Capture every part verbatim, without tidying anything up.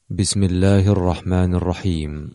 بسم الله الرحمن الرحيم.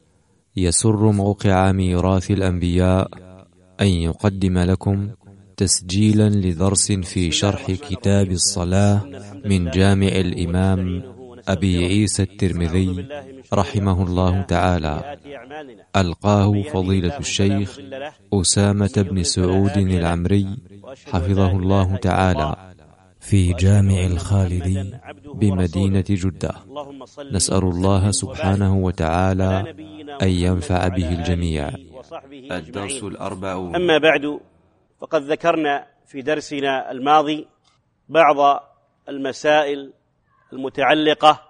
يسر موقع ميراث الأنبياء أن يقدم لكم تسجيلا لدرس في شرح كتاب الصلاة من جامع الإمام أبي عيسى الترمذي رحمه الله تعالى، ألقاه فضيلة الشيخ أسامة بن سعود العمري حفظه الله تعالى في جامع الخالدي بمدينة جدة. نسأل الله سبحانه وتعالى أن ينفع به الجميع. الدرس الأربعون. أما بعد، فقد ذكرنا في درسنا الماضي بعض المسائل المتعلقة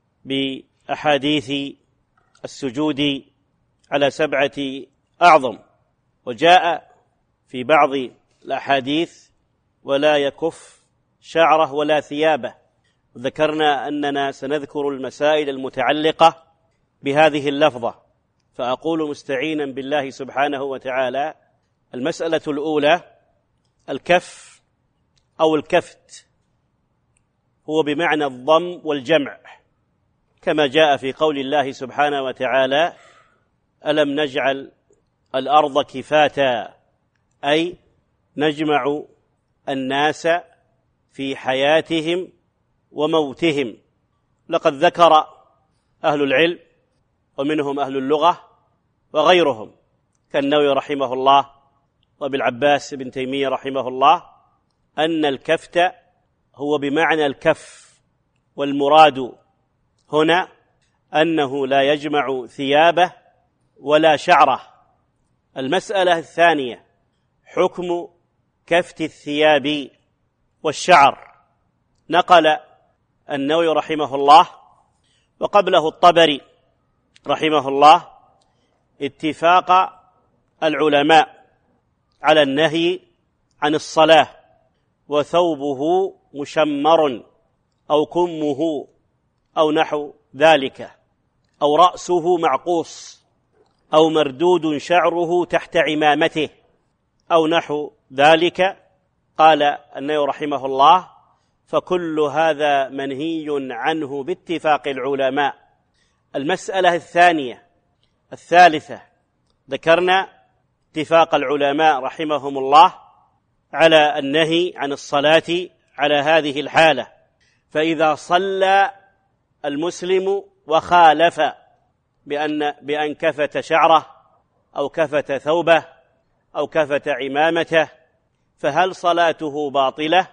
بأحاديث السجود على سبعة أعظم، وجاء في بعض الأحاديث ولا يكف شعره ولا ثيابه. ذكرنا أننا سنذكر المسائل المتعلقة بهذه اللفظة، فأقول مستعينا بالله سبحانه وتعالى: المسألة الأولى الكف أو الكفت، هو بمعنى الضم والجمع، كما جاء في قول الله سبحانه وتعالى: ألم نجعل الأرض كفاتا، أي نجمع الناس في حياتهم وموتهم. لقد ذكر أهل العلم ومنهم أهل اللغة وغيرهم كالنووي رحمه الله وابن العباس بن تيمية رحمه الله أن الكفت هو بمعنى الكف، والمراد هنا أنه لا يجمع ثيابه ولا شعره. المسألة الثانية حكم كفت الثياب والشعر. نقل النووي رحمه الله وقبله الطبري رحمه الله اتفاق العلماء على النهي عن الصلاة، وثوبه مشمر أو كمه أو نحو ذلك، أو رأسه معقوص، أو مردود شعره تحت عمامته أو نحو ذلك. قال النووي رحمه الله: فكل هذا منهي عنه باتفاق العلماء. المسألة الثانية الثالثة ذكرنا اتفاق العلماء رحمهم الله على النهي عن الصلاة على هذه الحالة، فإذا صلى المسلم وخالف بأن بأن كفت شعره أو كفت ثوبه أو كفت عمامته، فهل صلاته باطلة؟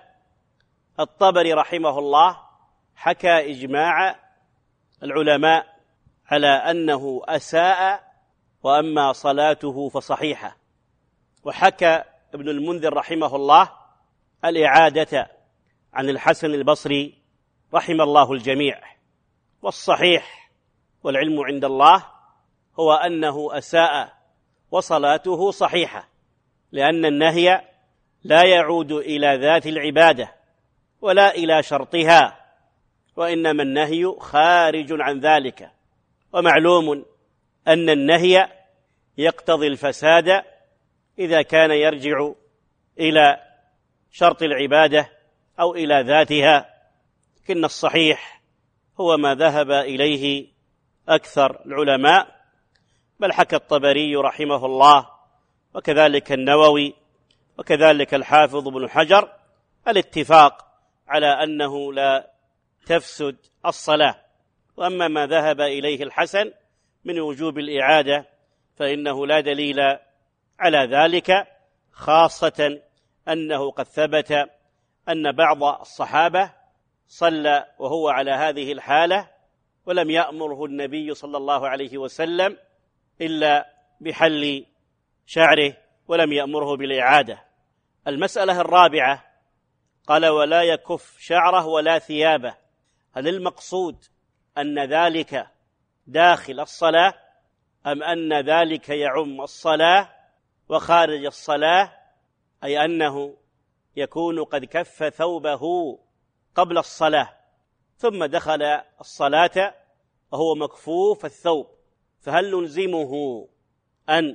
الطبري رحمه الله حكى إجماع العلماء على أنه أساء، وأما صلاته فصحيحة. وحكى ابن المنذر رحمه الله الإعادة عن الحسن البصري رحم الله الجميع. والصحيح والعلم عند الله هو أنه أساء وصلاته صحيحة، لأن النهي لا يعود إلى ذات العبادة ولا إلى شرطها، وإنما النهي خارج عن ذلك. ومعلوم أن النهي يقتضي الفساد إذا كان يرجع إلى شرط العبادة أو إلى ذاتها، لكن الصحيح هو ما ذهب إليه أكثر العلماء، بل حكى الطبري رحمه الله وكذلك النووي وكذلك الحافظ ابن حجر الاتفاق على أنه لا تفسد الصلاة. وأما ما ذهب إليه الحسن من وجوب الإعادة فإنه لا دليل على ذلك، خاصة أنه قد ثبت أن بعض الصحابة صلى وهو على هذه الحالة ولم يأمره النبي صلى الله عليه وسلم إلا بحل شعره ولم يأمره بالإعادة. المسألة الرابعة قال: ولا يكف شعره ولا ثيابه. هل المقصود أن ذلك داخل الصلاة، أم أن ذلك يعم الصلاة وخارج الصلاة، أي أنه يكون قد كف ثوبه قبل الصلاة ثم دخل الصلاة وهو مكفوف الثوب، فهل نلزمه أن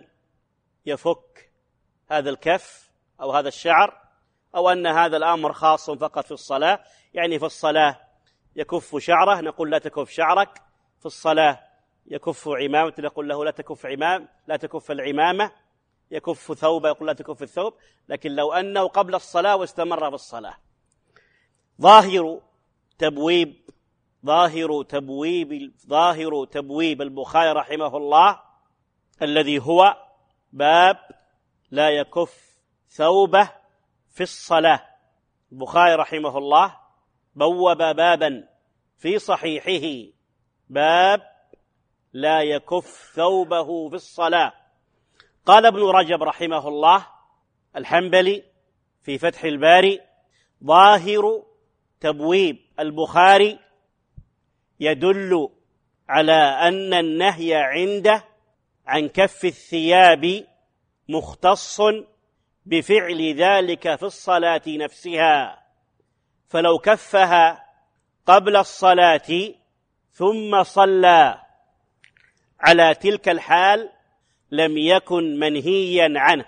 يفك هذا الكف أو هذا الشعر، أو أن هذا الأمر خاص فقط في الصلاة؟ يعني في الصلاة يكف شعره نقول لا تكف شعرك، في الصلاة يكف عمامة يقول له لا تكف عمام لا تكف العمامة، يكف ثوبه يقول لا تكف الثوب. لكن لو أنه قبل الصلاة واستمر في الصلاة. ظاهر تبويب ظاهر تبويب ظاهر تبويب البخاري رحمه الله الذي هو باب لا يكف ثوبه في الصلاة. البخاري رحمه الله بوب بابا في صحيحه باب لا يكف ثوبه في الصلاة. قال ابن رجب رحمه الله الحنبلي في فتح الباري: ظاهر تبويب البخاري يدل على أن النهي عنده عن كف الثياب مختص بفعل ذلك في الصلاة نفسها، فلو كفها قبل الصلاة ثم صلى على تلك الحال لم يكن منهيا عنه.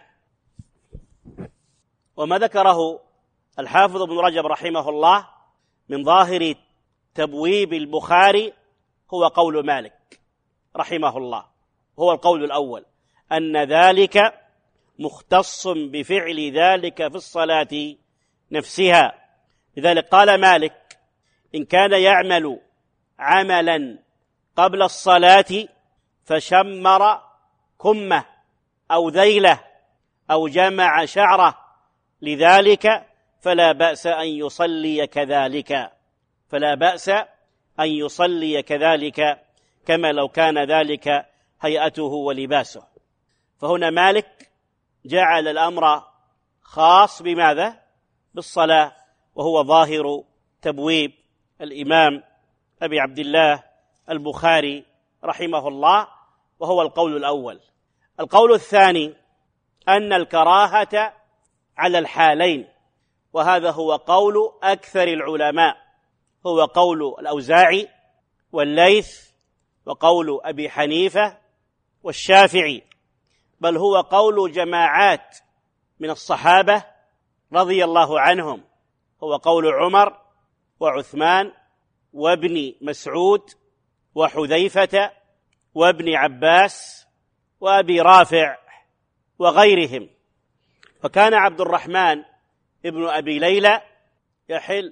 وما ذكره الحافظ ابن رجب رحمه الله من ظاهر تبويب البخاري هو قول مالك رحمه الله، هو القول الأول أن ذلك مختص بفعل ذلك في الصلاة نفسها. لذلك قال مالك: إن كان يعمل عملا قبل الصلاة فشمر كمه أو ذيله أو جمع شعره لذلك فلا بأس أن يصلي كذلك فلا بأس أن يصلي كذلك كما لو كان ذلك هيئته ولباسه. فهنا مالك جعل الأمر خاص بماذا؟ بالصلاة، وهو ظاهر تبويب الإمام أبي عبد الله البخاري رحمه الله، وهو القول الأول. القول الثاني أن الكراهة على الحالين، وهذا هو قول أكثر العلماء، هو قول الأوزاعي والليث وقول أبي حنيفة والشافعي، بل هو قول جماعات من الصحابة رضي الله عنهم، هو قول عمر وعثمان وابن مسعود وحذيفة وابن عباس وأبي رافع وغيرهم. فكان عبد الرحمن ابن أبي ليلى يحل,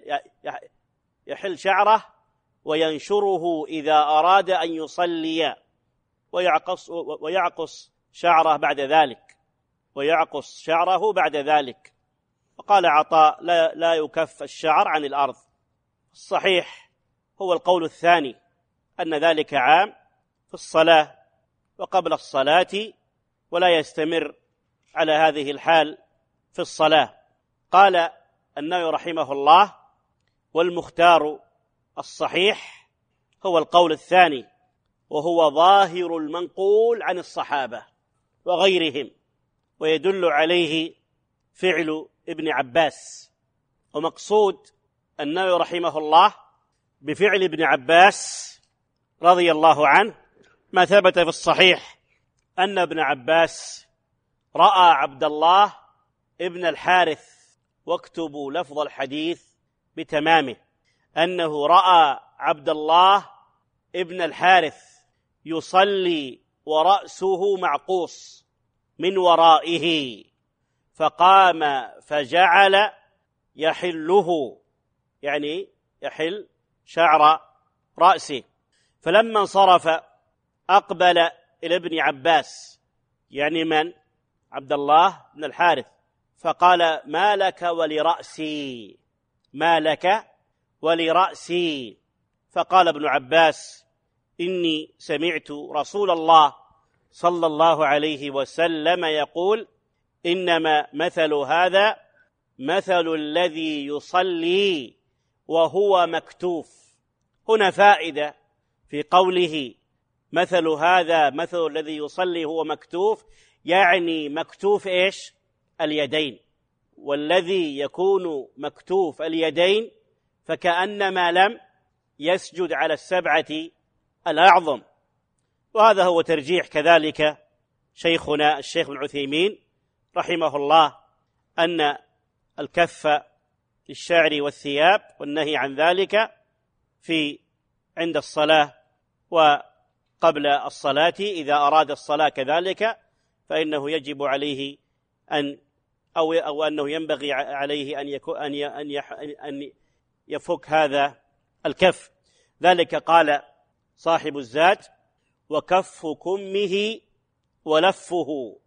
يحل شعره وينشره إذا أراد أن يصلي، ويعقص, ويعقص شعره بعد ذلك ويعقص شعره بعد ذلك. وقال عطاء: لا, لا يكف الشعر عن الأرض. الصحيح هو القول الثاني، أن ذلك عام في الصلاة وقبل الصلاة، ولا يستمر على هذه الحال في الصلاة. قال النووي رحمه الله: والمختار الصحيح هو القول الثاني، وهو ظاهر المنقول عن الصحابة وغيرهم، ويدل عليه فعل ابن عباس. ومقصود النووي رحمه الله بفعل ابن عباس رضي الله عنه ما ثبت في الصحيح أن ابن عباس رأى عبد الله ابن الحارث، واكتبوا لفظ الحديث بتمامه، أنه رأى عبد الله ابن الحارث يصلي ورأسه معقوس من ورائه، فقام فجعل يحله، يعني يحل شعر رأسه. فلما انصرف أقبل إلى ابن عباس، يعني من؟ عبد الله بن الحارث، فقال: ما لك ولرأسي ما لك ولرأسي فقال ابن عباس: إني سمعت رسول الله صلى الله عليه وسلم يقول: إنما مثل هذا مثل الذي يصلي وهو مكتوف. هنا فائدة في قوله مثل هذا مثل الذي يصلي هو مكتوف، يعني مكتوف إيش؟ اليدين. والذي يكون مكتوف اليدين فكأنما لم يسجد على السبعة الأعظم. وهذا هو ترجيح كذلك شيخنا الشيخ ابن عثيمين رحمه الله، أن الكف للشعر والثياب والنهي عن ذلك في عند الصلاة وقبل الصلاة إذا أراد الصلاة كذلك فإنه يجب عليه أن أو أو أنه ينبغي عليه أن يكون أن أن يفك هذا الكف. ذلك قال صاحب الزاد: وكف كمه ولفه،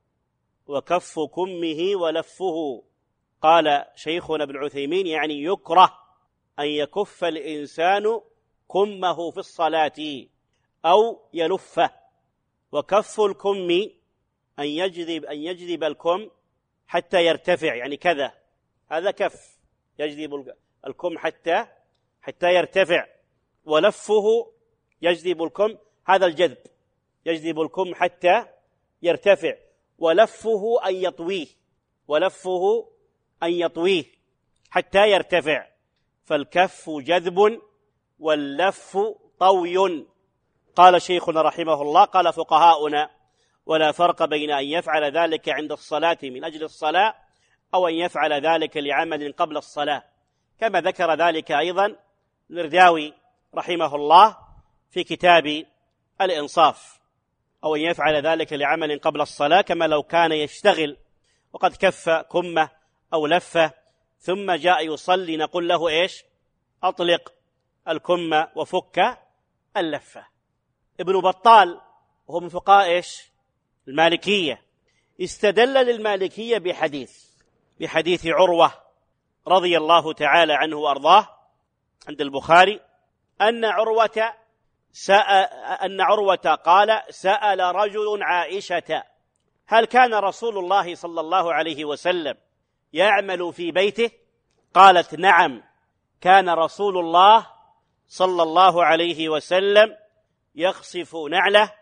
وكف كمه ولفه. قال شيخنا ابن عثيمين: يعني يكره أن يكف الإنسان كمه في الصلاة أو يلفه. وكف الكم أن يجذب أن يجذب الكم حتى يرتفع، يعني كذا، هذا كف، يجذب الكم حتى حتى يرتفع. ولفه يجذب الكم، هذا الجذب، يجذب الكم حتى يرتفع. ولفه أن يطويه، ولفه أن يطويه حتى يرتفع. فالكف جذب واللف طوي. قال شيخنا رحمه الله: قال فقهاؤنا: ولا فرق بين أن يفعل ذلك عند الصلاة من أجل الصلاة أو أن يفعل ذلك لعمل قبل الصلاة، كما ذكر ذلك أيضا المرداوي رحمه الله في كتاب الإنصاف. أو أن يفعل ذلك لعمل قبل الصلاة كما لو كان يشتغل وقد كف كمه أو لفه ثم جاء يصلي، نقول له إيش؟ أطلق الكم وفك اللفة. ابن بطال وهو من فقهاء إيش؟ المالكية، استدل للمالكية بحديث بحديث عروة رضي الله تعالى عنه وأرضاه عند البخاري أن عروة سأل أن عروة قال: سأل رجل عائشة: هل كان رسول الله صلى الله عليه وسلم يعمل في بيته؟ قالت: نعم، كان رسول الله صلى الله عليه وسلم يخصف نعله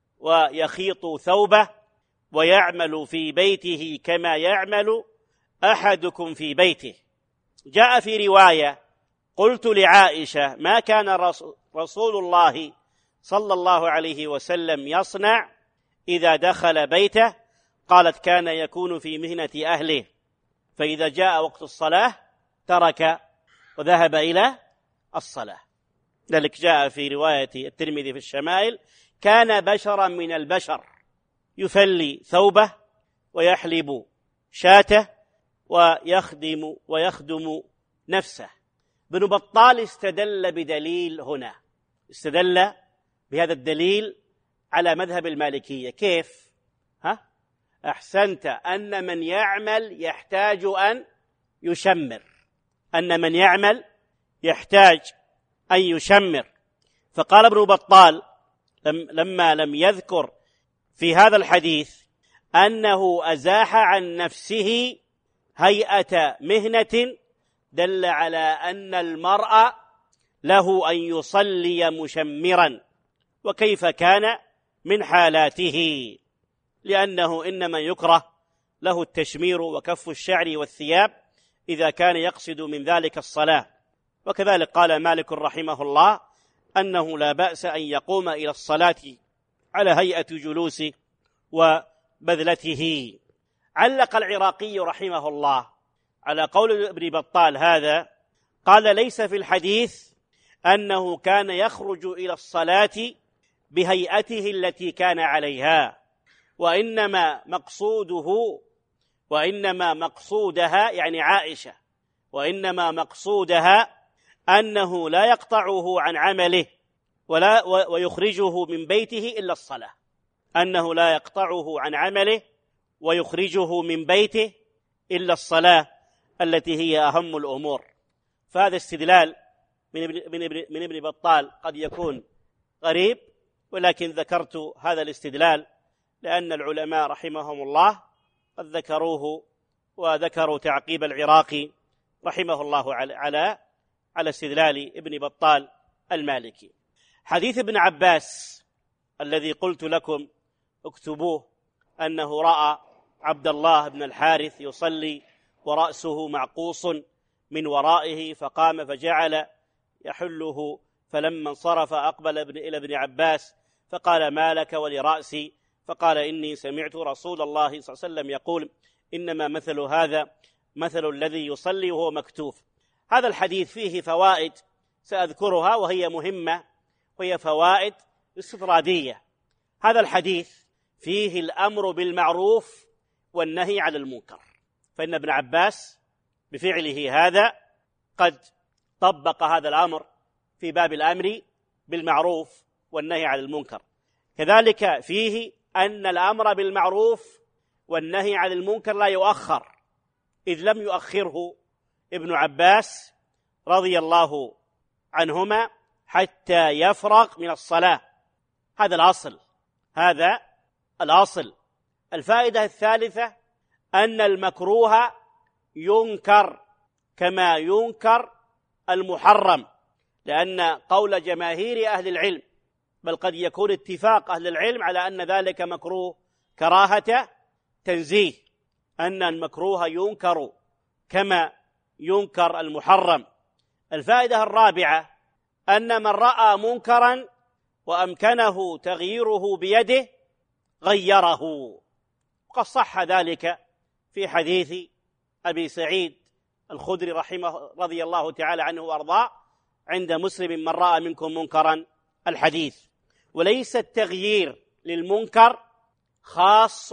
ويخيط ثوبه ويعمل في بيته كما يعمل أحدكم في بيته. جاء في رواية: قلت لعائشة: ما كان رسول الله صلى الله عليه وسلم يصنع إذا دخل بيته؟ قالت: كان يكون في مهنة أهله، فإذا جاء وقت الصلاة ترك وذهب إلى الصلاة. ذلك جاء في رواية الترمذي في الشمائل: كان بشرا من البشر يفلي ثوبه ويحلب شاته ويخدم ويخدم نفسه. ابن بطال استدل بدليل هنا، استدل بهذا الدليل على مذهب المالكية. كيف؟ ها؟ أحسنت، أن من يعمل يحتاج أن يشمر، أن من يعمل يحتاج أن يشمر. فقال ابن بطال لم لما لم يذكر في هذا الحديث أنه أزاح عن نفسه هيئة مهنة، دل على أن المرء له أن يصلي مشمرا، وكيف كان من حالاته، لأنه إنما يكره له التشمير وكف الشعر والثياب إذا كان يقصد من ذلك الصلاة. وكذلك قال مالك رحمه الله أنه لا بأس أن يقوم إلى الصلاة على هيئة جلوسه وبذلته. علق العراقي رحمه الله على قول ابن بطال هذا، قال: ليس في الحديث أنه كان يخرج إلى الصلاة بهيئته التي كان عليها، وإنما مقصوده وإنما مقصودها يعني عائشة، وإنما مقصودها أنه لا يقطعه عن عمله ولا ويخرجه من بيته إلا الصلاة، أنه لا يقطعه عن عمله ويخرجه من بيته إلا الصلاة التي هي أهم الأمور. فهذا استدلال من ابن, من ابن, من ابن بطال قد يكون غريب، ولكن ذكرت هذا الاستدلال لأن العلماء رحمهم الله قد ذكروه، وذكروا تعقيب العراقي رحمه الله على على استدلال ابن بطال المالكي. حديث ابن عباس الذي قلت لكم اكتبوه، أنه رأى عبد الله بن الحارث يصلي ورأسه معقوص من ورائه، فقام فجعل يحله، فلما انصرف أقبل إلى ابن عباس فقال: ما لك ولرأسي؟ فقال: إني سمعت رسول الله صلى الله عليه وسلم يقول: إنما مثل هذا مثل الذي يصلي وهو مكتوف. هذا الحديث فيه فوائد سأذكرها وهي مهمة، وهي فوائد استطرادية. هذا الحديث فيه الأمر بالمعروف والنهي عن المنكر، فإن ابن عباس بفعله هذا قد طبق هذا الأمر في باب الأمر بالمعروف والنهي عن المنكر. كذلك فيه أن الأمر بالمعروف والنهي عن المنكر لا يؤخر، إذ لم يؤخره ابن عباس رضي الله عنهما حتى يفرغ من الصلاة. هذا الأصل، هذا الأصل. الفائدة الثالثة أن المكروه ينكر كما ينكر المحرم، لأن قول جماهير أهل العلم، بل قد يكون اتفاق أهل العلم على أن ذلك مكروه كراهة تنزيه، أن المكروه ينكر كما ينكر المحرم. الفائدة الرابعة أن من رأى منكرا وأمكنه تغييره بيده غيره، وقد صح ذلك في حديث أبي سعيد الخدري رحمه رضي الله تعالى عنه وأرضاه عند مسلم: من رأى منكم منكرا الحديث. وليس التغيير للمنكر خاص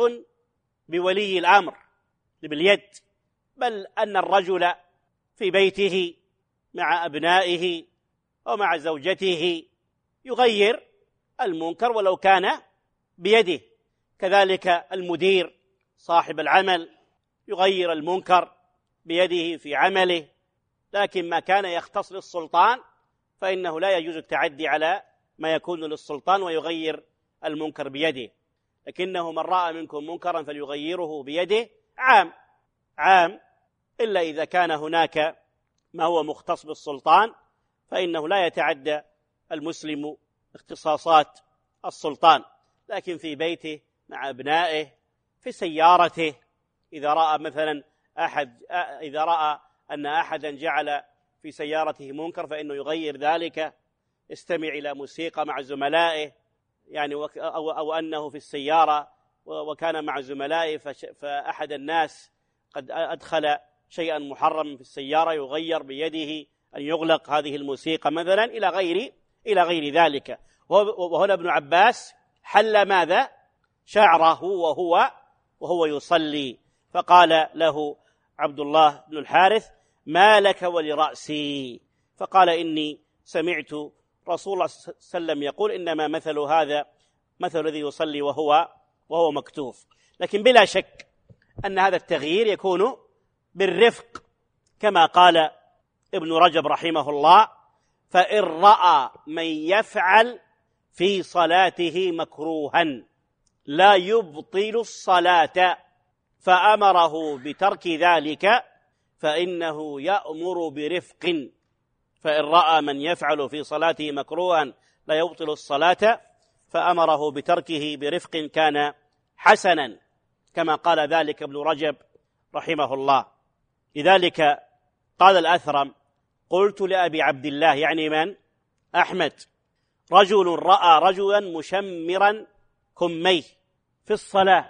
بولي الأمر باليد، بل أن الرجل في بيته مع أبنائه أو مع زوجته يغير المنكر ولو كان بيده. كذلك المدير صاحب العمل يغير المنكر بيده في عمله. لكن ما كان يختص للسلطان فإنه لا يجوز التعدي على ما يكون للسلطان ويغير المنكر بيده. لكنه من رأى منكم منكرا فليغيره بيده عام عام، إلا إذا كان هناك ما هو مختص بالسلطان فإنه لا يتعدى المسلم اختصاصات السلطان. لكن في بيته مع أبنائه، في سيارته، إذا رأى مثلا أحد إذا رأى أن أحدا جعل في سيارته منكر فإنه يغير ذلك، استمع إلى موسيقى مع زملائه، يعني أو, أو أنه في السيارة وكان مع زملائه فأحد الناس قد أدخل شيئا محرما في السيارة يغير بيده أن يغلق هذه الموسيقى مثلا إلى غير إلى غير ذلك. وهنا ابن عباس حل ماذا؟ شعره وهو وهو يصلي، فقال له عبد الله بن الحارث: ما لك ولرأسي؟ فقال: إني سمعت رسول الله صلى الله عليه وسلم يقول: إنما مثل هذا مثل الذي يصلي وهو وهو مكتوف. لكن بلا شك أن هذا التغيير يكون بالرفق، كما قال ابن رجب رحمه الله: فإن رأى من يفعل في صلاته مكروها لا يبطل الصلاة فأمره بترك ذلك فإنه يأمر برفق. فإن رأى من يفعل في صلاته مكروها لا يبطل الصلاة فأمره بتركه برفق كان حسنا، كما قال ذلك ابن رجب رحمه الله. لذلك قال الأثرم: قلت لأبي عبد الله، يعني من؟ أحمد: رجل رأى رجلا مشمرا كميه في الصلاة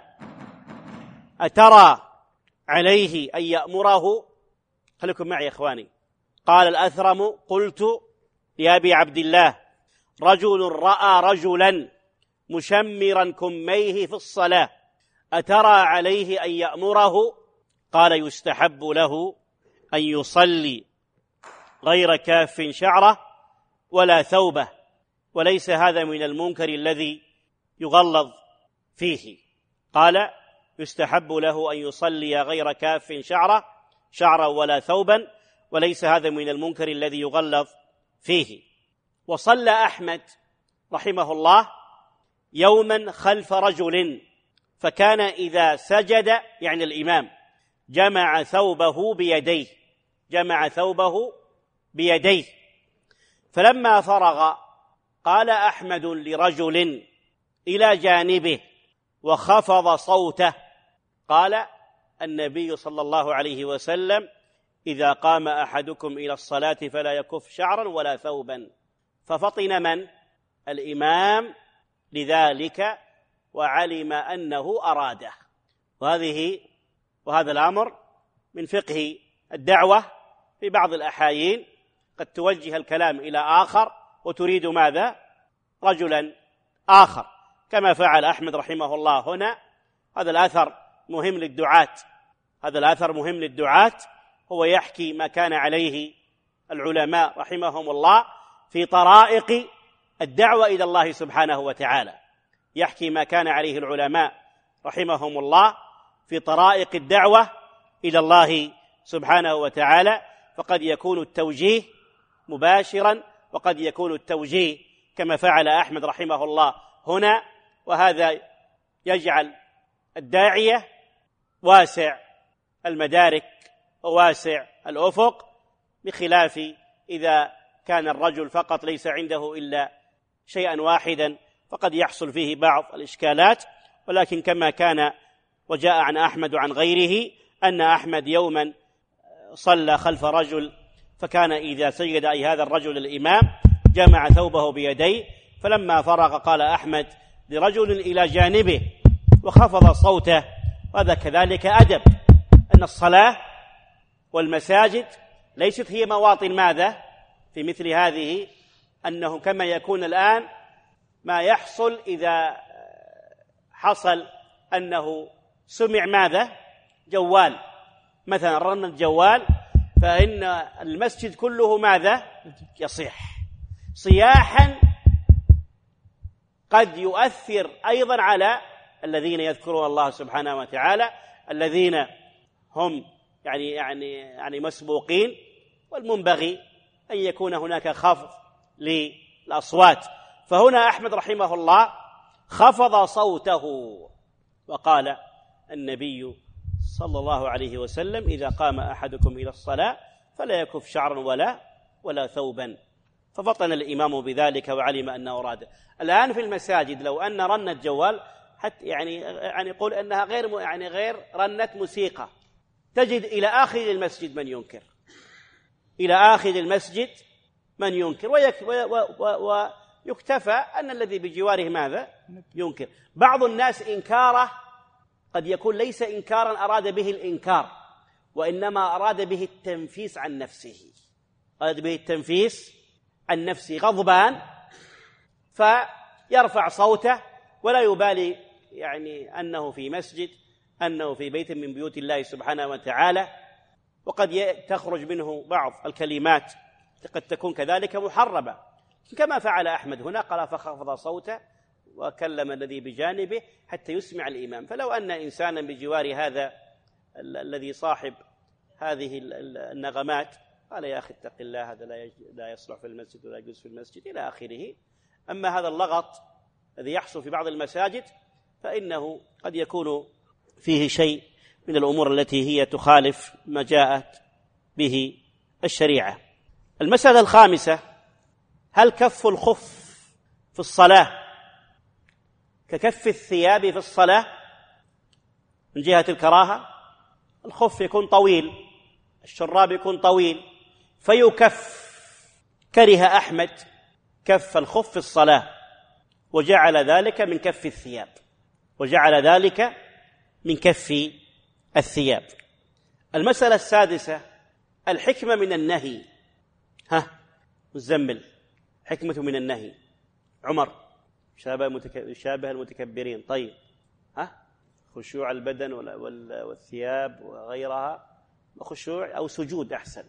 أترى عليه أن يأمره؟ خليكم معي يا إخواني. قال الأثرم: قلت لأبي عبد الله: رجل رأى رجلا مشمرا كميه في الصلاة أترى عليه أن يأمره؟ قال: يستحب له أن يصلي غير كاف شعره ولا ثوبه، وليس هذا من المنكر الذي يغلظ فيه. قال: يستحب له أن يصلي غير كاف شعره شعرا ولا ثوبا، وليس هذا من المنكر الذي يغلظ فيه. وصلى أحمد رحمه الله يوما خلف رجل، فكان إذا سجد، يعني الإمام، جمع ثوبه بيديه جمع ثوبه بيديه فلما فرغ قال أحمد لرجل إلى جانبه وخفض صوته، قال النبي صلى الله عليه وسلم: إذا قام أحدكم إلى الصلاة فلا يكف شعرا ولا ثوبا. ففطن من؟ الإمام لذلك وعلم أنه أراده. وهذه وهذا الأمر من فقه الدعوة. في بعض الأحايين قد توجه الكلام إلى آخر وتريد ماذا؟ رجلا آخر كما فعل أحمد رحمه الله هنا. هذا الأثر مهم للدعاة، هذا الأثر مهم للدعاة، هو يحكي ما كان عليه العلماء رحمهم الله في طرائق الدعوة إلى الله سبحانه وتعالى، يحكي ما كان عليه العلماء رحمهم الله في طرائق الدعوة إلى الله سبحانه وتعالى. فقد يكون التوجيه مباشرا وقد يكون التوجيه كما فعل أحمد رحمه الله هنا، وهذا يجعل الداعية واسع المدارك وواسع الأفق، بخلاف إذا كان الرجل فقط ليس عنده إلا شيئا واحدا فقد يحصل فيه بعض الإشكالات. ولكن كما كان وجاء عن أحمد وعن غيره أن أحمد يوما صلى خلف رجل، فكان إذا سجد أي هذا الرجل الإمام جمع ثوبه بيديه، فلما فرغ قال أحمد لرجل إلى جانبه وخفض صوته. وهذا كذلك أدب، أن الصلاة والمساجد ليست هي مواطن ماذا في مثل هذه، أنه كما يكون الآن ما يحصل إذا حصل أنه سمع ماذا جوال مثلا، رن الجوال، فإن المسجد كله ماذا يصيح صياحا قد يؤثر أيضا على الذين يذكرون الله سبحانه وتعالى، الذين هم يعني يعني يعني مسبوقين، والمنبغي أن يكون هناك خفض للأصوات. فهنا أحمد رحمه الله خفض صوته وقال النبي صلى الله عليه وسلم: إذا قام أحدكم إلى الصلاة فلا يكف شعرا ولا ولا ثوبا. ففطن الإمام بذلك وعلم أنه أراد. الآن في المساجد لو أن رنة جوال حتى يعني يعني يقول أنها غير يعني غير رنة موسيقى، تجد إلى آخر المسجد من ينكر، إلى آخر المسجد من ينكر، ويكتفى أن الذي بجواره ماذا ينكر. بعض الناس إنكاره قد يكون ليس إنكارا أراد به الإنكار، وإنما أراد به التنفيس عن نفسه، أراد به التنفيس عن نفسه، غضبان فيرفع صوته ولا يبالي يعني أنه في مسجد، أنه في بيت من بيوت الله سبحانه وتعالى، وقد تخرج منه بعض الكلمات قد تكون كذلك محربة كما فعل أحمد هنا، قال فخفض صوته وكلم الذي بجانبه حتى يسمع الإمام. فلو أن إنسانا بجوار هذا الذي صاحب هذه النغمات قال: يا أخي اتق الله، هذا لا يصلح في المسجد ولا يجوز في المسجد إلى آخره. أما هذا اللغط الذي يحصل في بعض المساجد فإنه قد يكون فيه شيء من الأمور التي هي تخالف ما جاءت به الشريعة. المسألة الخامسة: هل كف الخف في الصلاة ككف الثياب في الصلاة من جهة الكراهة؟ الخف يكون طويل، الشراب يكون طويل فيكف. كره أحمد كف الخف في الصلاة وجعل ذلك من كف الثياب، وجعل ذلك من كف الثياب. المسألة السادسة: الحكمة من النهي. ها مزمل، حكمة من النهي. عمر: شابه المتك... شابه المتكبرين. طيب، ها خشوع البدن والثياب وغيرها، خشوع أو سجود أحسن،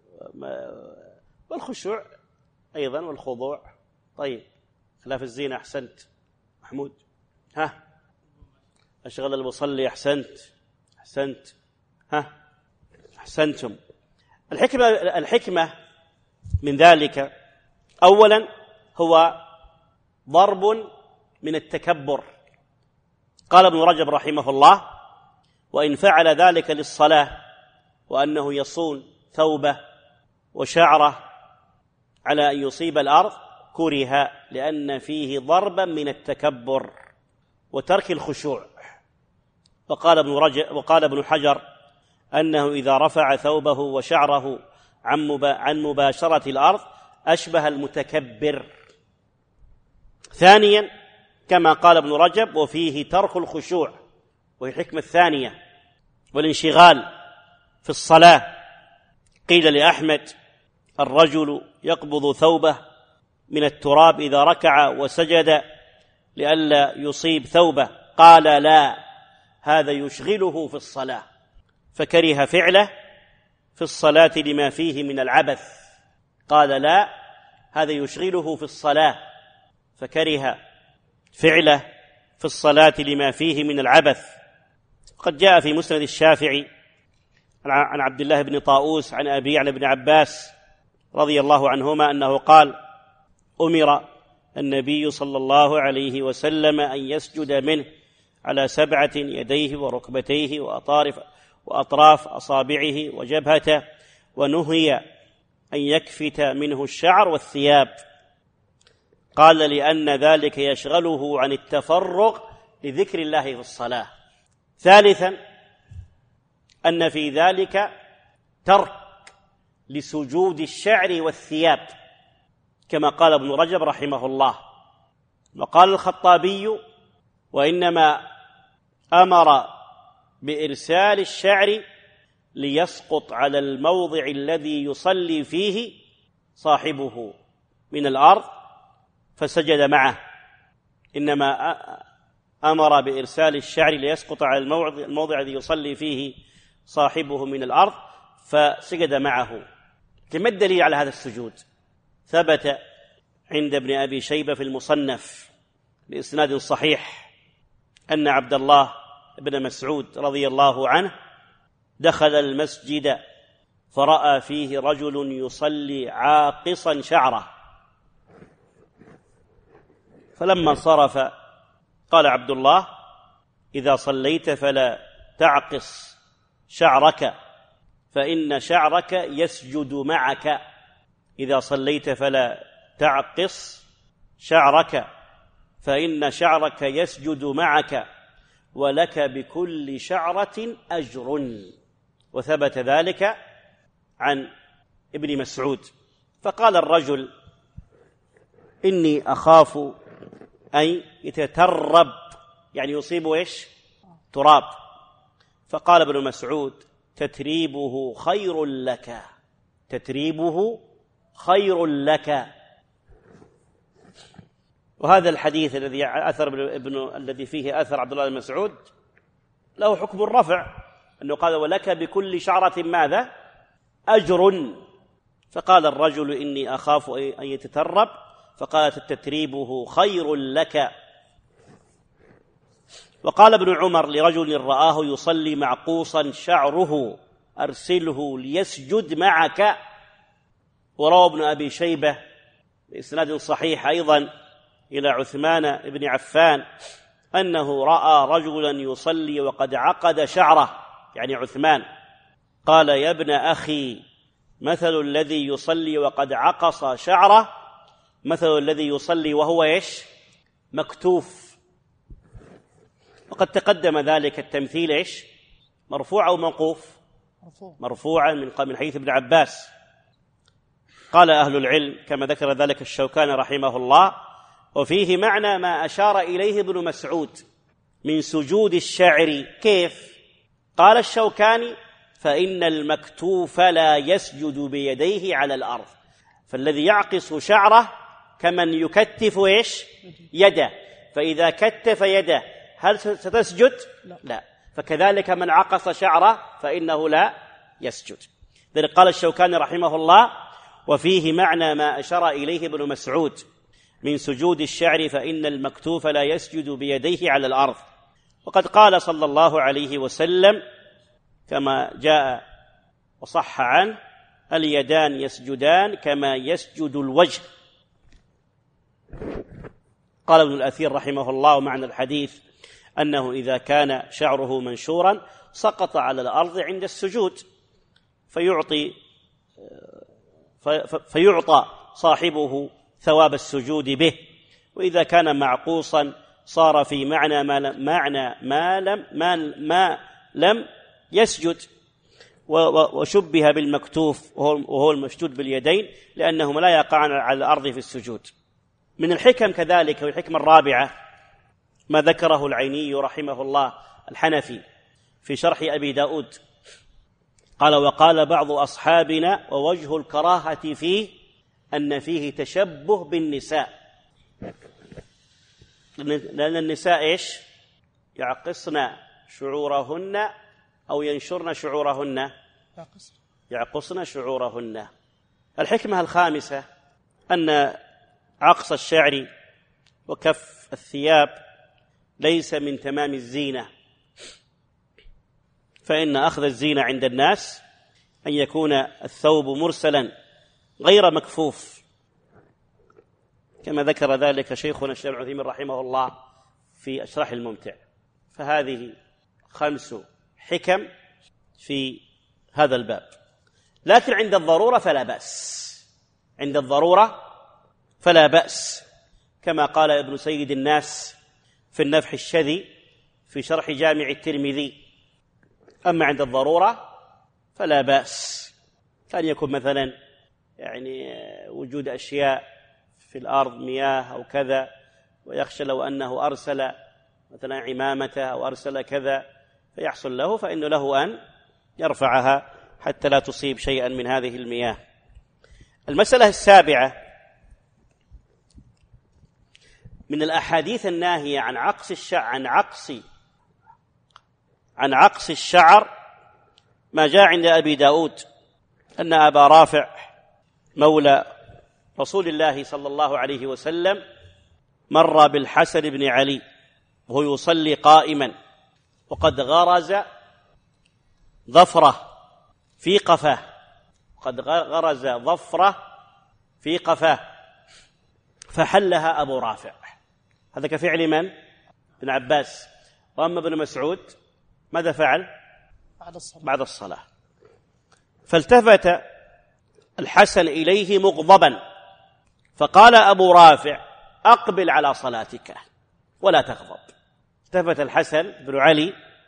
والخشوع أيضا والخضوع. طيب، خلاف الزينة أحسنت محمود. ها أشغل المصلي أحسنت أحسنت ها أحسنتم. الحكمة الحكمة من ذلك أولا هو ضرب من التكبر. قال ابن رجب رحمه الله: وإن فعل ذلك للصلاة وأنه يصون ثوبه وشعره على أن يصيب الأرض كره، لأن فيه ضربا من التكبر وترك الخشوع. وقال ابن رجب وقال ابن حجر أنه إذا رفع ثوبه وشعره عن مباشرة الأرض أشبه المتكبر. ثانيا كما قال ابن رجب: وفيه ترك الخشوع، وهي الحكمة الثانية، والانشغال في الصلاة. قيل لأحمد: الرجل يقبض ثوبه من التراب إذا ركع وسجد لئلا يصيب ثوبه، قال لا، هذا يشغله في الصلاة، فكره فعله في الصلاة لما فيه من العبث. قال لا، هذا يشغله في الصلاة، فكره فعله في الصلاة لما فيه من العبث. قد جاء في مسند الشافعي عن عبد الله بن طاووس عن أبي عن ابن عباس رضي الله عنهما أنه قال: أمر النبي صلى الله عليه وسلم أن يسجد منه على سبعة يديه وركبتيه وأطراف وأطراف أصابعه وجبهته، ونهي أن يكفت منه الشعر والثياب. قال: لأن ذلك يشغله عن التفرغ لذكر الله في الصلاة. ثالثا، أن في ذلك ترك لسجود الشعر والثياب، كما قال ابن رجب رحمه الله. وقال الخطابي: وإنما أمر بإرسال الشعر ليسقط على الموضع الذي يصلي فيه صاحبه من الأرض فسجد معه. إنما أمر بإرسال الشعر ليسقط على الموضع, الموضع الذي يصلي فيه صاحبه من الأرض فسجد معه. ما الدليل على هذا السجود؟ ثبت عند ابن أبي شيبة في المصنف بإسناد صحيح أن عبد الله بن مسعود رضي الله عنه دخل المسجد فرأى فيه رجل يصلي عاقصا شعره، فلما انصرف قال عبد الله: إذا صليت فلا تعقص شعرك فإن شعرك يسجد معك. إذا صليت فلا تعقص شعرك فإن شعرك يسجد معك، ولك بكل شعرة أجر. وثبت ذلك عن ابن مسعود. فقال الرجل: إني أخاف أن يتترب، يعني يصيب إيش؟ تراب. فقال ابن مسعود: تتريبه خير لك، تتريبه خير لك. وهذا الحديث الذي أثر ابن الذي فيه أثر عبد الله بن مسعود له حكم الرفع، أنه قال: ولك بكل شعرة ماذا؟ أجر. فقال الرجل: إني أخاف أن يتترب، فقالت: تتريبه خير لك. وقال ابن عمر لرجل رآه يصلي معقوصا شعره: أرسله ليسجد معك. وروى ابن أبي شيبة بإسناد صحيح أيضا إلى عثمان بن عفان أنه رأى رجلا يصلي وقد عقد شعره، يعني عثمان. قال: يا ابن أخي، مثل الذي يصلي وقد عقص شعره مثل الذي يصلي وهو إيش؟ مكتوف. وقد تقدم ذلك التمثيل إيش؟ مرفوع أو موقوف؟ مرفوعا من من حديث ابن عباس. قال أهل العلم كما ذكر ذلك الشوكاني رحمه الله: وفيه معنى ما أشار إليه ابن مسعود من سجود الشعر. كيف؟ قال الشوكاني: فإن المكتوف لا يسجد بيديه على الأرض، فالذي يعقص شعره كمن يكتف إيش؟ يده، فإذا كتف يده هل ستسجد؟ لا. فكذلك من عقص شعره فإنه لا يسجد. ذلك قال الشوكاني رحمه الله: وفيه معنى ما أشار إليه ابن مسعود من سجود الشعر، فإن المكتوف لا يسجد بيديه على الأرض. وقد قال صلى الله عليه وسلم كما جاء وصح عنه: اليدان يسجدان كما يسجد الوجه. قال ابن الأثير رحمه الله: معنى الحديث أنه إذا كان شعره منشورا سقط على الأرض عند السجود فيعطي فيعطى صاحبه ثواب السجود به، وإذا كان معقوصا صار في معنى ما لم, معنى ما لم, ما ما لم يسجد، وشبه بالمكتوف وهو المشدود باليدين لأنهما لا يقعان على الأرض في السجود. من الحكم كذلك، والحكمة الرابعة ما ذكره العيني رحمه الله الحنفي في شرح أبي داود، قال: وقال بعض أصحابنا ووجه الكراهة فيه أن فيه تشبه بالنساء، لأن النساء إيش؟ يعقصن شعورهن أو ينشرن شعورهن، يعقصن شعورهن. الحكمة الخامسة أن عقص الشعر وكف الثياب ليس من تمام الزينة، فإن أخذ الزينة عند الناس أن يكون الثوب مرسلا غير مكفوف، كما ذكر ذلك شيخنا الشيخ ابن عثيمين رحمه الله في الشرح الممتع. فهذه خمس حكم في هذا الباب، لكن عند الضرورة فلا بأس، عند الضرورة فلا بأس، كما قال ابن سيد الناس في النفح الشذي في شرح جامع الترمذي. أما عند الضرورة فلا بأس، كان يكون مثلا يعني وجود أشياء في الأرض مياه أو كذا، ويخشى لو أنه أرسل مثلا عمامته أو أرسل كذا فيحصل له، فإنه له أن يرفعها حتى لا تصيب شيئا من هذه المياه. المسألة السابعة من الأحاديث الناهية عن عقص الشعر عن عقص عن عقص الشعر ما جاء عند أبي داود أن أبا رافع مولى رسول الله صلى الله عليه وسلم مر بالحسن بن علي وهو يصلي قائما وقد غرز ظفره في قفاه، قد غرز ظفره في قفاه فحلها أبو رافع. هذا كفعل من؟ ابن عباس. وأما ابن مسعود ماذا فعل؟ بعد الصلاة, بعد الصلاة. فالتفت الحسن إليه مغضبا فقال أبو رافع أقبل على صلاتك ولا تغضب. التفت الحسن بن علي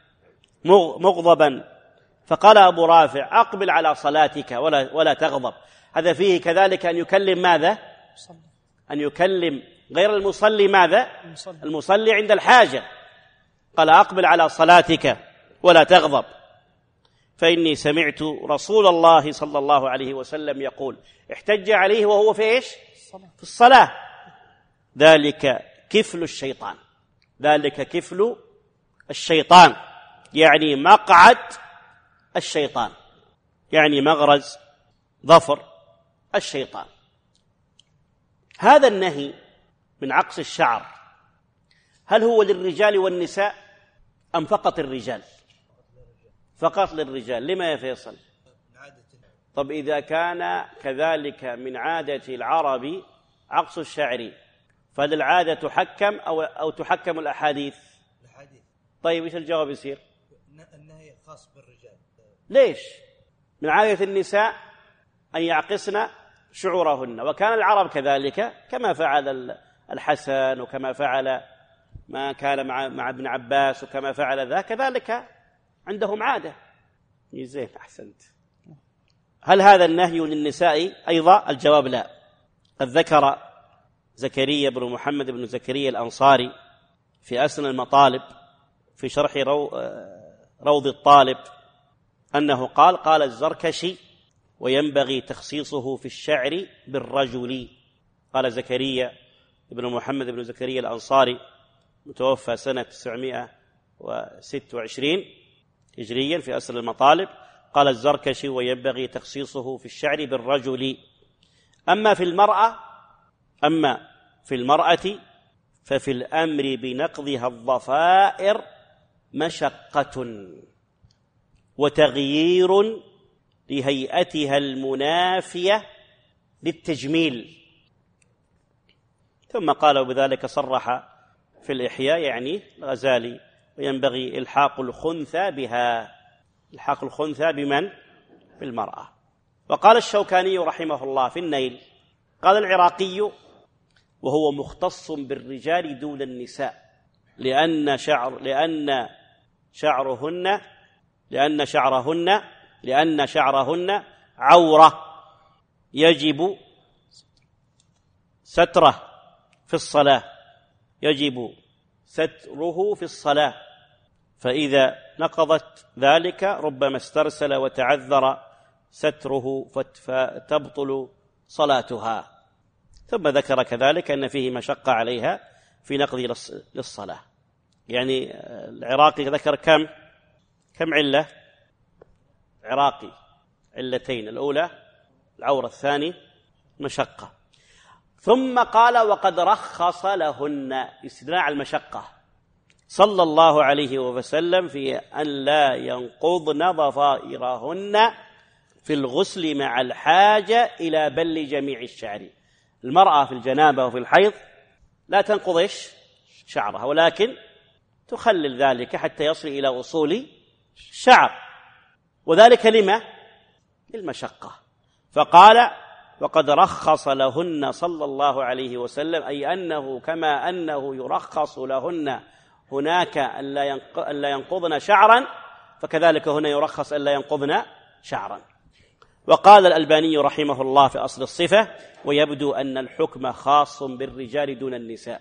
مغضبا فقال أبو رافع أقبل على صلاتك ولا, ولا تغضب. هذا فيه كذلك أن يكلم ماذا؟ أن يكلم غير المصلي ماذا؟ المصلي, المصلي عند الحاجة. قال أقبل على صلاتك ولا تغضب، فإني سمعت رسول الله صلى الله عليه وسلم يقول احتج عليه وهو في إيش؟ في الصلاة، ذلك كفل الشيطان، ذلك كفل الشيطان يعني مقعد الشيطان، يعني مغرز ظفر الشيطان. هذا النهي من عقص الشعر هل هو للرجال والنساء أم فقط الرجال؟ فقط للرجال. لما يا فيصل؟ طب إذا كان كذلك من عادة العرب عقص الشعر فهل العادة تحكم أو, أو تحكم الأحاديث؟ الأحاديث. طيب إيش الجواب يصير؟ النهي خاص بالرجال. ليش؟ من عادة النساء أن يعقصن شعورهن، وكان العرب كذلك كما فعل الحسن وكما فعل ما كان مع, مع ابن عباس وكما فعل ذا، كذلك عندهم عادة. زين أحسنت. هل هذا النهي للنساء أيضا؟ الجواب لا. قد ذكر زكريا بن محمد بن زكريا الأنصاري في أسن المطالب في شرح روض الطالب أنه قال قال الزركشي وينبغي تخصيصه في الشعر بالرجل. قال زكريا بن محمد بن زكريا الأنصاري متوفى سنة تسعمائة وستة وعشرين هجريا في أسن المطالب، قال الزركشي وينبغي تخصيصه في الشعر بالرجل. أما في المرأة أما في المرأة ففي الأمر بنقضها الضفائر مشقة وتغيير لهيئتها المنافية للتجميل. ثم قال بذلك صرح في الإحياء يعني الغزالي وينبغي إلحاق الخنثى بها. إلحاق الخنثى بمن؟ بالمرأة. وقال الشوكاني رحمه الله في النيل قال العراقي وهو مختص بالرجال دون النساء لأن شعر لأن شعرهن لأن شعرهن لأن شعرهن عورة يجب ستره في الصلاة يجب ستره في الصلاة، فإذا نقضت ذلك ربما استرسل وتعذر ستره فتبطل صلاتها. ثم ذكر كذلك أن فيه مشقة عليها في نقضه للصلاة. يعني العراقي ذكر كم كم علة؟ عراقي علتين، الأولى العورة، الثاني مشقة. ثم قال وقد رخص لهن، استثناء المشقة صلى الله عليه وسلم في أن لا ينقضن ضفائرهن في الغسل مع الحاجة إلى بل جميع الشعر. المرأة في الجنابة وفي الحيض لا تنقض إيش شعرها، ولكن تخلل ذلك حتى يصل إلى أصول الشعر، وذلك لما؟ للمشقة. فقال وقد رخص لهن صلى الله عليه وسلم، أي أنه كما أنه يرخص لهن هناك أن لا ينقضن شعرا، فكذلك هنا يرخص أن لا ينقضن شعرا. وقال الألباني رحمه الله في أصل الصفة: ويبدو أن الحكم خاص بالرجال دون النساء.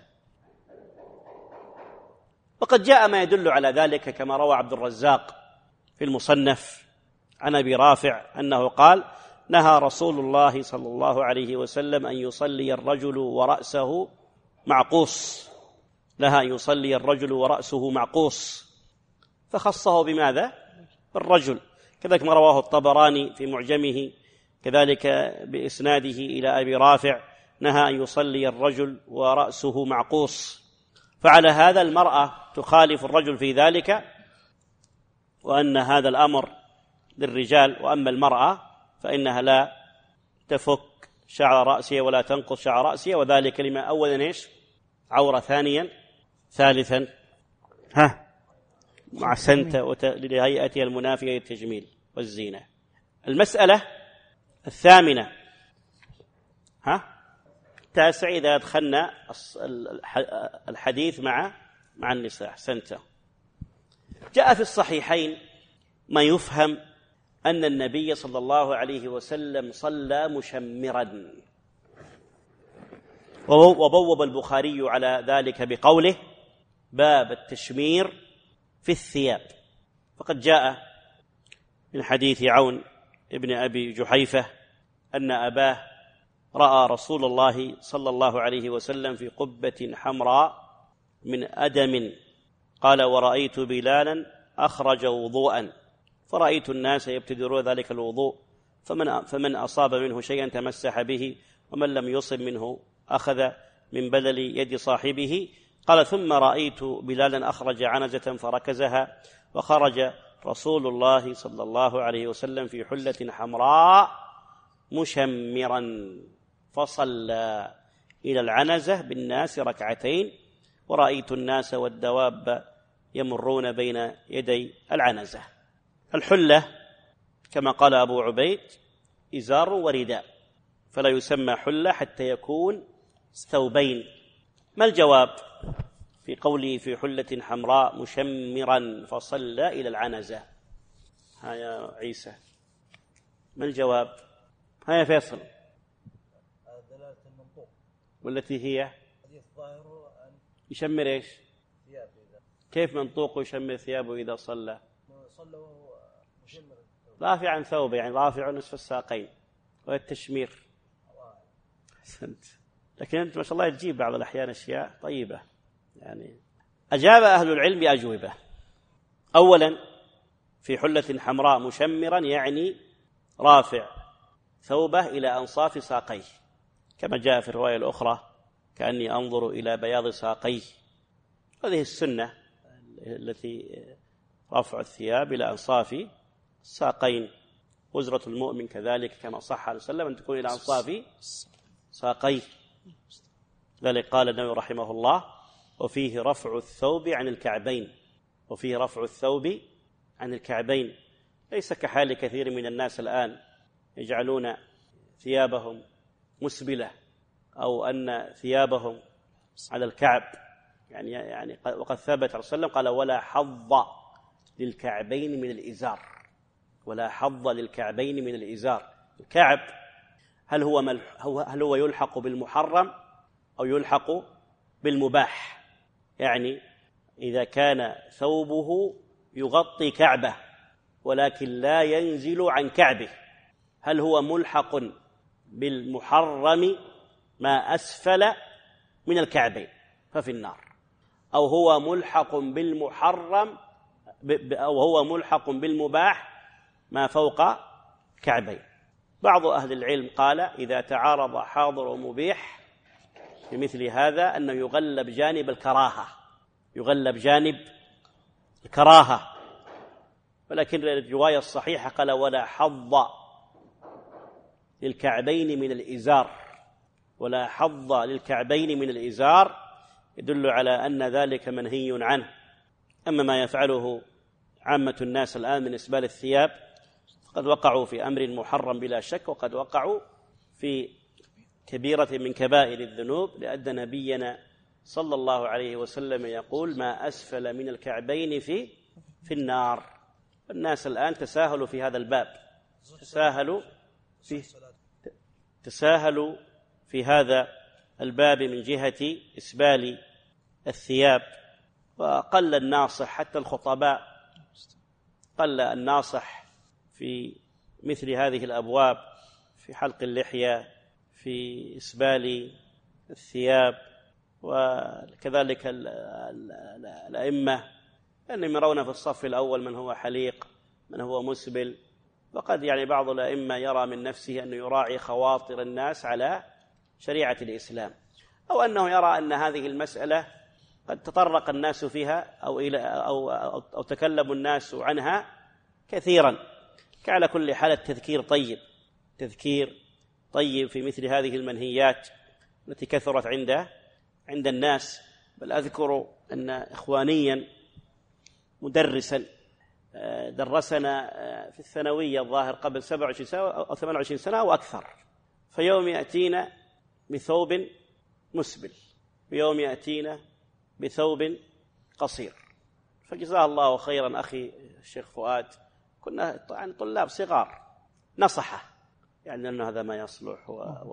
وقد جاء ما يدل على ذلك كما روى عبد الرزاق في المصنف عن أبي رافع أنه قال: نهى رسول الله صلى الله عليه وسلم أن يصلي الرجل ورأسه معقوس، نهى أن يصلي الرجل ورأسه معقوس، فخصه بماذا؟ بالرجل. كذلك ما رواه الطبراني في معجمه كذلك بإسناده إلى أبي رافع: نهى أن يصلي الرجل ورأسه معقوس. فعلى هذا المرأة تخالف الرجل في ذلك، وأن هذا الأمر للرجال، وأما المرأة فإنها لا تفك شعر رأسها ولا تنقص شعر رأسها، وذلك لما أولا إيش؟ عورة، ثانيا ثالثا ها مع سنة لهيئتها المنافية للتجميل والزينة. المسألة الثامنة ها التاسع إذا أدخلنا الحديث مع مع النساء. سنة جاء في الصحيحين ما يفهم أن النبي صلى الله عليه وسلم صلى مشمرا، وبوب البخاري على ذلك بقوله: باب التشمير في الثياب. فقد جاء من حديث عون ابن أبي جحيفة أن أباه رأى رسول الله صلى الله عليه وسلم في قبة حمراء من أدم، قال: ورأيت بلالا أخرج وضوءا، فرأيت الناس يبتدرون ذلك الوضوء، فمن, فمن أصاب منه شيئا تمسح به، ومن لم يصب منه أخذ من بلل يد صاحبه. قال: ثم رأيت بلالا أخرج عنزة فركزها، وخرج رسول الله صلى الله عليه وسلم في حلة حمراء مشمرا، فصلى إلى العنزة بالناس ركعتين، ورأيت الناس والدواب يمرون بين يدي العنزة. الحلة كما قال أبو عبيد إزار ورداء، فلا يسمى حلة حتى يكون ثوبين. ما الجواب في قوله في حلة حمراء مشمرا فصلى إلى العنزة؟ ها يا عيسى، ما الجواب؟ ها يا فيصل. دلالة المنطوق، والتي هي حديث ظاهره أن يشمر إيش؟ ثيابه. كيف منطوق يشمر ثيابه إذا صلى؟ صلى وهو مشمر، رافع عن ثوبه، يعني رافع نصف الساقين، وهي التشمير. أحسنت. لكن أنت ما شاء الله تجيب بعض الأحيان أشياء طيبة. يعني أجاب أهل العلم بأجوبة. أولا في حلة حمراء مشمرا يعني رافع ثوبه إلى أنصاف ساقيه، كما جاء في الرواية الأخرى: كأني أنظر إلى بياض ساقيه. هذه السنة التي رفع الثياب إلى أنصاف الساقين. وزرة المؤمن كذلك كما صح عليه وسلم أن تكون إلى أنصاف ساقيه. ذلك قال النبي رحمه الله: وفيه رفع الثوب عن الكعبين، وفيه رفع الثوب عن الكعبين. ليس كحال كثير من الناس الآن يجعلون ثيابهم مسبلة، أو أن ثيابهم على الكعب، يعني يعني وقد ثبت عليه وسلم قال: ولا حظ للكعبين من الإزار، ولا حظ للكعبين من الإزار. الكعب هل هو هل هو يلحق بالمحرم أو يلحق بالمباح؟ يعني إذا كان ثوبه يغطي كعبه ولكن لا ينزل عن كعبه، هل هو ملحق بالمحرم ما أسفل من الكعبين؟ ففي النار، أو هو ملحق بالمحرم أو هو ملحق بالمباح ما فوق كعبين. بعض أهل العلم قال إذا تعارض حاضر ومبيح في مثل هذا أنه يغلب جانب الكراهة، يغلب جانب الكراهة، ولكن الرواية الصحيحة قال ولا حظ للكعبين من الإزار، ولا حظ للكعبين من الإزار، يدل على أن ذلك منهي عنه. أما ما يفعله عامة الناس الآن من إسبال الثياب فقد وقعوا في أمر محرم بلا شك، وقد وقعوا في كبيرة من كبائر الذنوب، لأن نبينا صلى الله عليه وسلم يقول ما أسفل من الكعبين في في النار. الناس الآن تساهلوا في هذا الباب، تساهلوا في تساهلوا في هذا الباب من جهة إسبال الثياب، وقل الناصح حتى الخطباء قل الناصح في مثل هذه الأبواب، في حلق اللحية، في إسبال الثياب، وكذلك الأئمة أنهم يرون في الصف الأول من هو حليق من هو مسبل، وقد يعني بعض الأئمة يرى من نفسه أنه يراعي خواطر الناس على شريعة الإسلام، أو أنه يرى أن هذه المسألة قد تطرق الناس فيها أو, إلى أو, أو, أو تكلم الناس عنها كثيرا. كعلى كل حال التذكير طيب، تذكير طيب في مثل هذه المنهيات التي كثرت عند عند الناس. بل أذكر أن إخوانيا مدرسا درسنا في الثانوية الظاهر قبل سبع وعشرين سنة أو ثمان وعشرين سنة أو أكثر، فيوم يأتينا بثوب مسبل، ويوم يأتينا بثوب قصير، فجزاه الله خيرا أخي الشيخ فؤاد، كنا عن طلاب صغار، نصحه يعني أن هذا ما يصلح،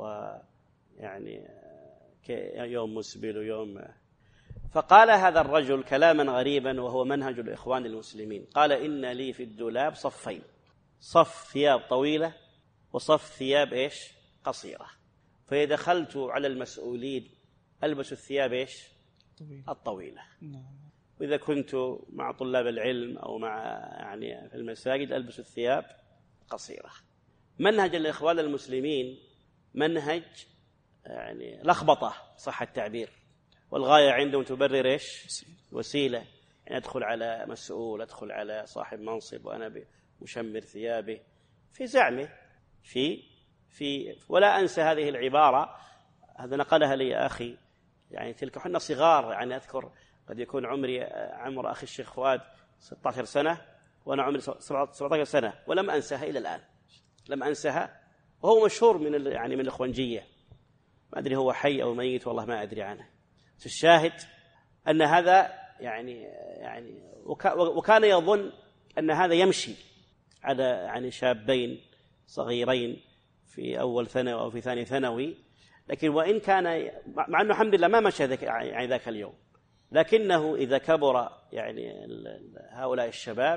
ويعني يوم مسبل ويوم. فقال هذا الرجل كلاما غريبا وهو منهج الإخوان المسلمين، قال إن لي في الدولاب صفين، صف ثياب طويلة وصف ثياب إيش قصيرة، فإذا دخلت على المسؤولين ألبس الثياب إيش الطويلة، وإذا كنت مع طلاب العلم أو مع يعني في المساجد ألبس الثياب قصيرة. منهج الإخوان المسلمين منهج يعني لخبطة صح التعبير، والغاية عندهم تبرر إيش وسيلة، يعني أدخل على مسؤول، أدخل على صاحب منصب وأنا مشمر ثيابه في زعمه في في ولا أنسى هذه العبارة، هذا نقلها لي أخي، يعني تلك حنا صغار، يعني أذكر قد يكون عمري عمر أخي الشيخ فؤاد ستة عشر سنة وأنا عمري سبعة عشر سنة، ولم أنسها إلى الآن، لم أنسها، وهو مشهور من يعني من الإخوانجية، ما أدري هو حي أو ميت والله ما أدري عنه. الشاهد أن هذا يعني يعني وكان يظن أن هذا يمشي على يعني شابين صغيرين في أول ثانوي أو في ثاني ثانوي، لكن وإن كان مع أنه الحمد لله ما مشى ذاك يعني ذاك اليوم، لكنه إذا كبر يعني هؤلاء الشباب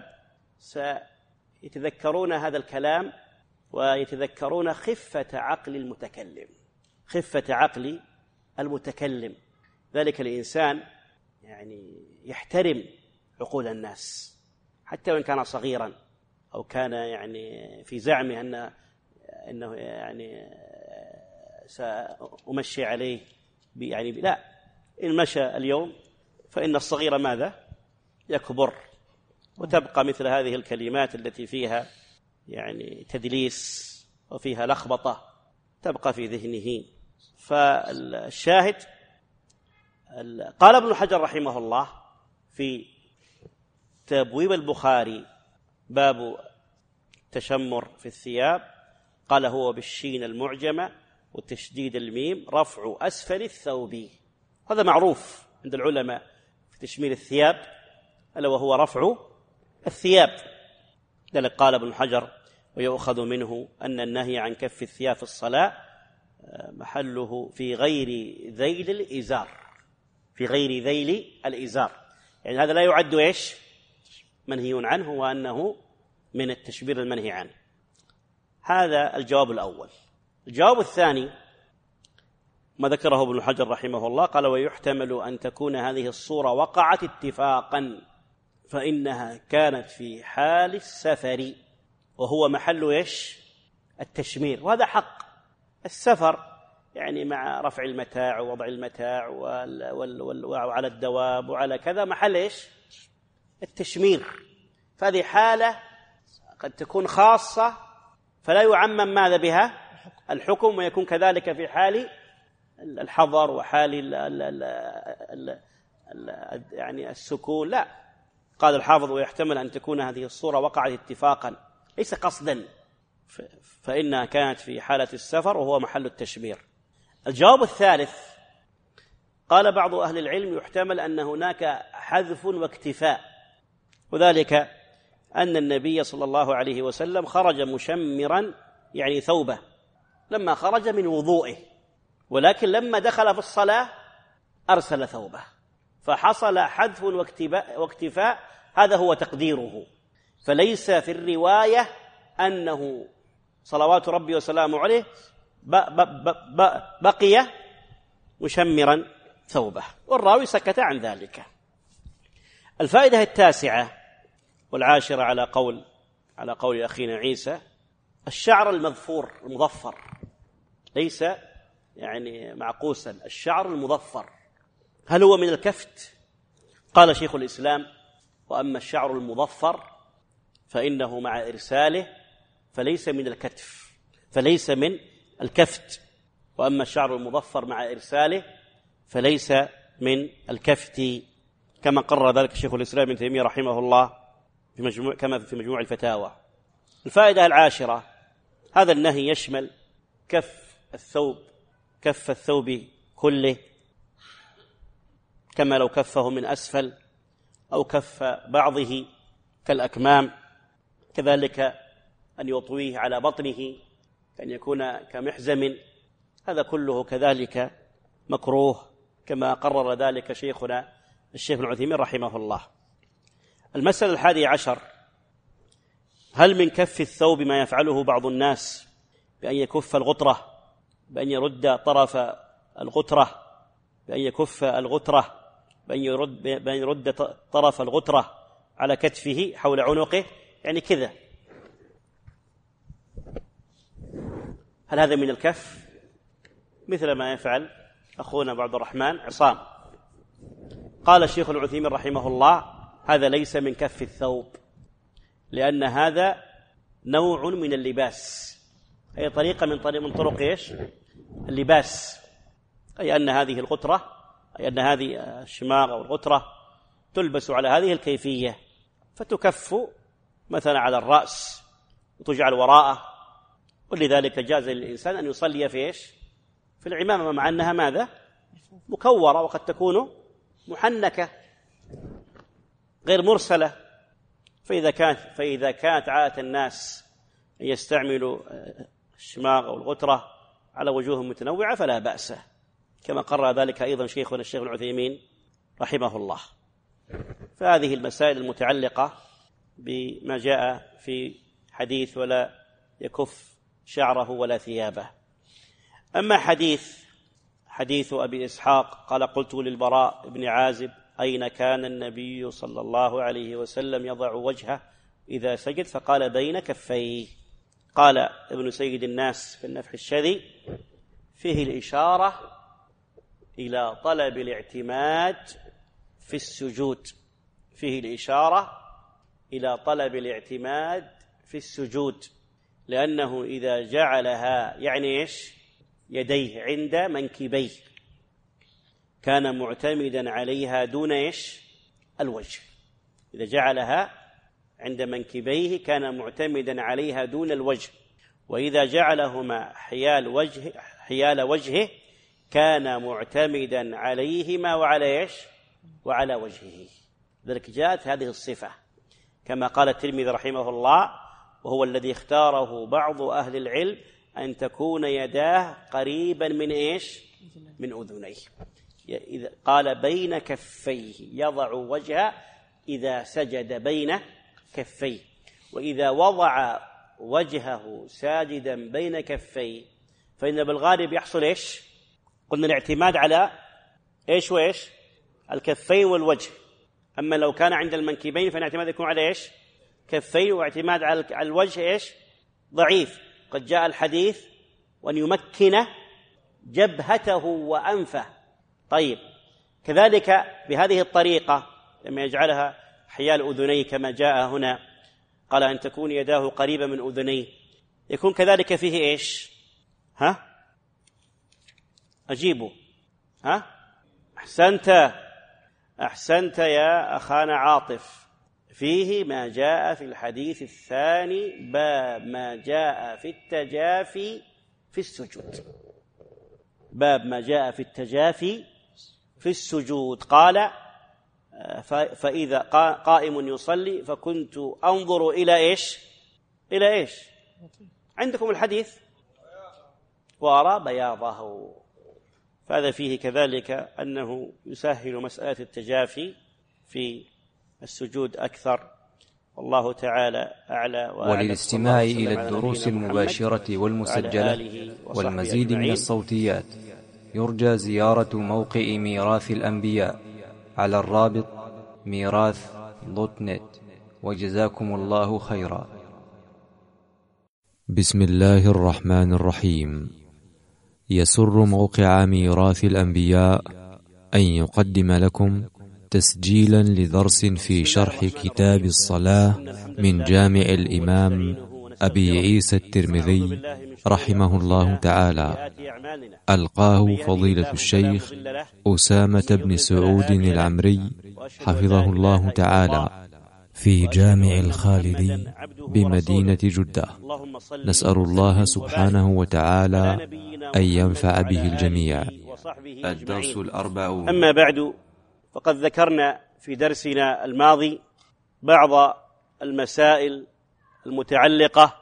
سيتذكرون هذا الكلام ويتذكرون خفة عقل المتكلم، خفة عقل المتكلم. ذلك الإنسان يعني يحترم عقول الناس حتى وإن كان صغيرا أو كان يعني في زعمه أن أنه يعني سأمشي عليه يعني لا، إن مشى اليوم فإن الصغير ماذا يكبر، وتبقى مثل هذه الكلمات التي فيها يعني تدليس وفيها لخبطة تبقى في ذهنه. فالشاهد قال ابن حجر رحمه الله في تبويب البخاري باب تشمر في الثياب، قال هو بالشين المعجمة وتشديد الميم رفع أسفل الثوب، هذا معروف عند العلماء في تشمير الثياب ألا وهو رفع الثياب. لذلك قال ابن حجر ويؤخذ منه أن النهي عن كف الثياب في الصلاة محله في غير ذيل الإزار، في غير ذيل الإزار، يعني هذا لا يعد إيش منهي عنه، وأنه من التشبير المنهي عنه. هذا الجواب الأول. الجواب الثاني ما ذكره ابن حجر رحمه الله، قال ويحتمل أن تكون هذه الصورة وقعت اتفاقا فإنها كانت في حال السفر وهو محل إيش؟ التشمير. وهذا حق. السفر يعني مع رفع المتاع ووضع المتاع وال وال وال وعلى الدواب وعلى كذا محل إيش؟ التشمير. فهذه حالة قد تكون خاصة فلا يعمم ماذا بها؟ الحكم، ويكون كذلك في حال الحظر وحال ال ال ال ال ال يعني السكون. لا، قال الحافظ ويحتمل أن تكون هذه الصورة وقعت اتفاقا ليس قصدا، فإنها كانت في حالة السفر وهو محل التشمير. الجواب الثالث، قال بعض أهل العلم يحتمل أن هناك حذف واكتفاء، وذلك أن النبي صلى الله عليه وسلم خرج مشمرا يعني ثوبه لما خرج من وضوئه، ولكن لما دخل في الصلاة أرسل ثوبه، فحصل حذف واكتفاء، هذا هو تقديره. فليس في الرواية أنه صلوات ربي وسلامه عليه بقي مشمرا ثوبه، والراوي سكت عن ذلك. الفائدة التاسعة والعاشرة على قول على قول أخينا عيسى، الشعر المظفور المظفر ليس يعني معقوسا، الشعر المظفر هل هو من الكفت؟ قال شيخ الإسلام وأما الشعر المظفر فإنه مع إرساله فليس من الكتف فليس من الكفت، وأما الشعر المظفر مع إرساله فليس من الكفت، كما قرر ذلك شيخ الإسلام ابن تيمية رحمه الله في مجموع كما في مجموع الفتاوى. الفائدة العاشرة، هذا النهي يشمل كف الثوب كف الثوب كله، كما لو كفه من أسفل أو كف بعضه كالأكمام، كذلك أن يطويه على بطنه كأن يكون كمحزم، هذا كله كذلك مكروه كما قرر ذلك شيخنا الشيخ ابن عثيمين رحمه الله. المسألة الحادية عشر، هل من كف الثوب ما يفعله بعض الناس بأن يكف الغطرة بأن يرد طرف الغترة بأن يكف الغترة بأن يرد, بأن يرد طرف الغترة على كتفه حول عنقه، يعني كذا، هل هذا من الكف مثل ما يفعل أخونا عبد الرحمن عصام؟ قال الشيخ العثيمين رحمه الله هذا ليس من كف الثوب، لأن هذا نوع من اللباس، أي طريقة من طريق من طرق إيش؟ اللباس، أي أن هذه الغترة أي أن هذه الشماغ أو الغترة تلبس على هذه الكيفية، فتكف مثلا على الرأس وتجعل وراءه، ولذلك جاز للإنسان أن يصلي في إيش؟ في العمامة، مع أنها ماذا؟ مكورة، وقد تكون محنكة غير مرسلة. فإذا كانت فإذا كانت عادة الناس أن يستعملوا الشماغ أو الغترة على وجوه متنوعة فلا بأس، كما قرر ذلك أيضا شيخنا الشيخ العثيمين رحمه الله. فهذه المسائل المتعلقة بما جاء في حديث ولا يكف شعره ولا ثيابه. أما حديث حديث أبي إسحاق قال قلت للبراء بن عازب أين كان النبي صلى الله عليه وسلم يضع وجهه إذا سجد؟ فقال بين كفيه. قال ابن سيد الناس في النفح الشذي فيه الإشارة إلى طلب الاعتماد في السجود، فيه الإشارة إلى طلب الاعتماد في السجود، لأنه إذا جعلها يعني إيش؟ يديه عند منكبيه كان معتمدا عليها دون إيش؟ الوجه. إذا جعلها عند منكبيه كان معتمدا عليها دون الوجه، وإذا جعلهما حيال وجه حيال وجهه كان معتمدا عليهما وعلى إيش؟ وعلى وجهه. ذلك جاءت هذه الصفة كما قال الترمذي رحمه الله، وهو الذي اختاره بعض أهل العلم، أن تكون يداه قريبا من إيش؟ من أذنيه. إذا قال بين كفيه يضع وجهه إذا سجد بين كفيه، وإذا وضع وجهه ساجدا بين كفيه فإن بالغالب يحصل إيش؟ قلنا الاعتماد على إيش وإيش؟ الكفين والوجه. أما لو كان عند المنكبين فالاعتماد يكون على إيش؟ كفين، واعتماد على الوجه إيش؟ ضعيف. قد جاء الحديث وأن يمكن جبهته وأنفه. طيب، كذلك بهذه الطريقة لما يجعلها حيال أذنيه كما جاء هنا، قال أن تكون يداه قريبة من أذنيه، يكون كذلك فيه إيش؟ ها؟ أجيبوا. ها؟ أحسنت أحسنت يا أخانا عاطف. فيه ما جاء في الحديث الثاني باب ما جاء في التجافي في السجود. باب ما جاء في التجافي في السجود. قال فإذا قائم يصلي فكنت أنظر إلى إيش؟ إلى إيش؟ عندكم الحديث وأرى بياضه. فهذا فيه كذلك أنه يسهل مسألة التجافي في السجود أكثر، والله تعالى أعلى وأعلى. وللاستماع إلى الدروس المباشرة والمسجلة والمزيد من الصوتيات يرجى زيارة موقع ميراث الأنبياء على الرابط ميراث دوت نت. وجزاكم الله خيرا. بسم الله الرحمن الرحيم. يسر موقع ميراث الأنبياء أن يقدم لكم تسجيلا لدرس في شرح كتاب الصلاة من جامع الإمام أبي عيسى الترمذي رحمه الله تعالى، ألقاه فضيلة الشيخ أسامة بن سعود العمري حفظه الله تعالى في جامع الخالدي بمدينة جدة. نسأل الله سبحانه وتعالى أن ينفع به الجميع. الدرس الأربعون. أما بعد، فقد ذكرنا في درسنا الماضي بعض المسائل المتعلقة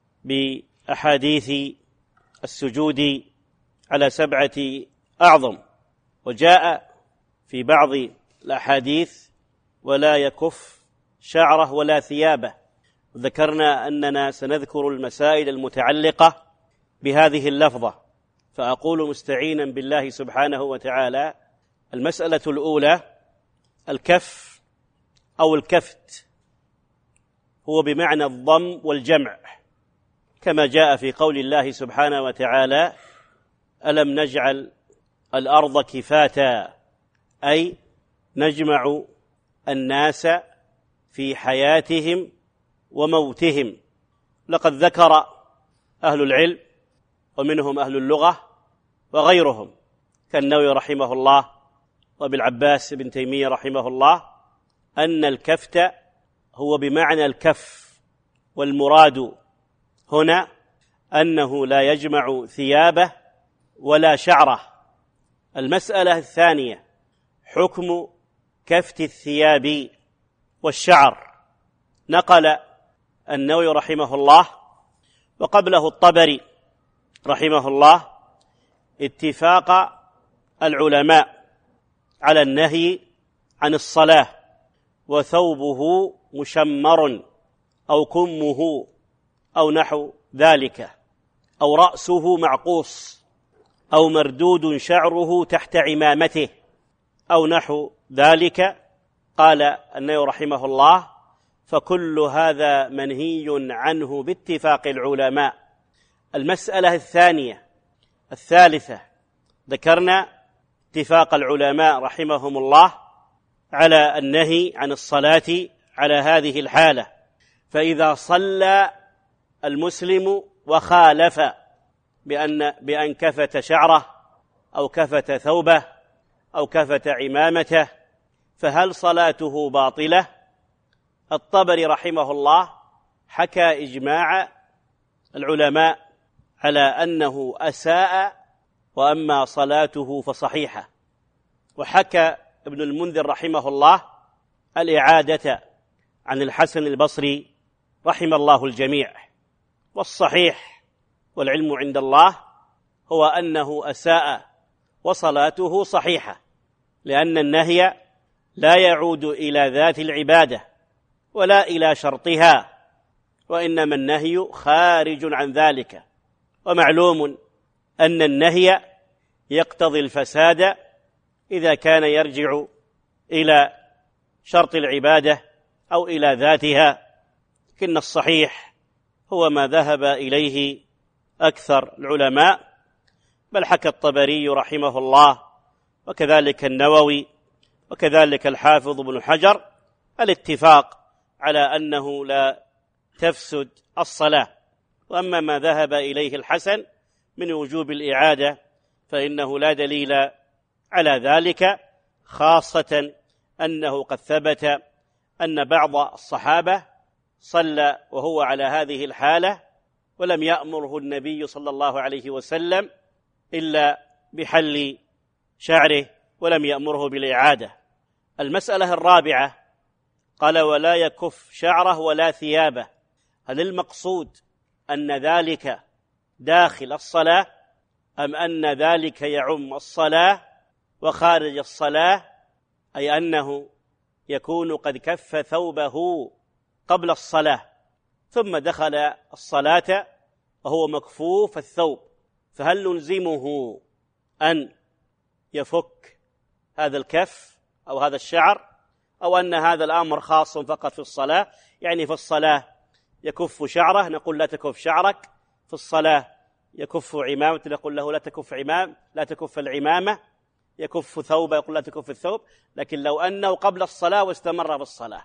بأحاديث السجود على سبعة أعظم، وجاء في بعض الأحاديث ولا يكف شعره ولا ثيابه. ذكرنا أننا سنذكر المسائل المتعلقة بهذه اللفظة، فأقول مستعينا بالله سبحانه وتعالى: المسألة الأولى الكف أو الكفت، هو بمعنى الضم والجمع، كما جاء في قول الله سبحانه وتعالى: ألم نجعل الأرض كفاتا، أي نجمع الناس في حياتهم وموتهم. لقد ذكر أهل العلم ومنهم أهل اللغة وغيرهم كالنووي رحمه الله وابن العباس بن تيمية رحمه الله أن الكفت هو بمعنى الكف، والمراد هنا أنه لا يجمع ثيابه ولا شعره. المسألة الثانية حكم كفت الثياب والشعر. نقل النووي رحمه الله وقبله الطبري رحمه الله اتفاق العلماء على النهي عن الصلاة وثوبه مشمر أو كمه أو نحو ذلك، أو رأسه معقوص، أو مردود شعره تحت عمامته أو نحو ذلك. قال النووي رحمه الله: فكل هذا منهي عنه باتفاق العلماء. المسألة الثانية الثالثة ذكرنا اتفاق العلماء رحمهم الله على النهي عن الصلاة على هذه الحالة. فإذا صلى المسلم وخالف بأن بأن كفت شعره أو كفت ثوبه أو كفت عمامته، فهل صلاته باطلة؟ الطبري رحمه الله حكى إجماع العلماء على أنه أساء، وأما صلاته فصحيحة. وحكى ابن المنذر رحمه الله الإعادة عن الحسن البصري رحم الله الجميع. والصحيح والعلم عند الله هو أنه أساء وصلاته صحيحة، لأن النهي لا يعود إلى ذات العبادة ولا إلى شرطها، وإنما النهي خارج عن ذلك. ومعلوم أن النهي يقتضي الفساد إذا كان يرجع إلى شرط العبادة أو إلى ذاتها، لكن الصحيح هو ما ذهب إليه أكثر العلماء، بل حكى الطبري رحمه الله وكذلك النووي وكذلك الحافظ ابن حجر الاتفاق على أنه لا تفسد الصلاة. وأما ما ذهب إليه الحسن من وجوب الإعادة فإنه لا دليل على ذلك، خاصة أنه قد ثبت أن بعض الصحابة صلى وهو على هذه الحالة ولم يأمره النبي صلى الله عليه وسلم إلا بحل شعره ولم يأمره بالإعادة. المسألة الرابعة قال ولا يكف شعره ولا ثيابه. هل المقصود أن ذلك داخل الصلاة أم أن ذلك يعم الصلاة وخارج الصلاة، أي أنه يكون قد كف ثوبه قبل الصلاة ثم دخل الصلاة وهو مكفوف الثوب، فهل نلزمه أن يفك هذا الكف أو هذا الشعر، أو أن هذا الأمر خاص فقط في الصلاة؟ يعني في الصلاة يكف شعره نقول لا تكف شعرك، في الصلاة يكف عمامة نقول له لا تكف عمام لا تكف العمامة، يكف ثوبه يقول لا تكف الثوب. لكن لو أنه قبل الصلاة واستمر بالصلاة،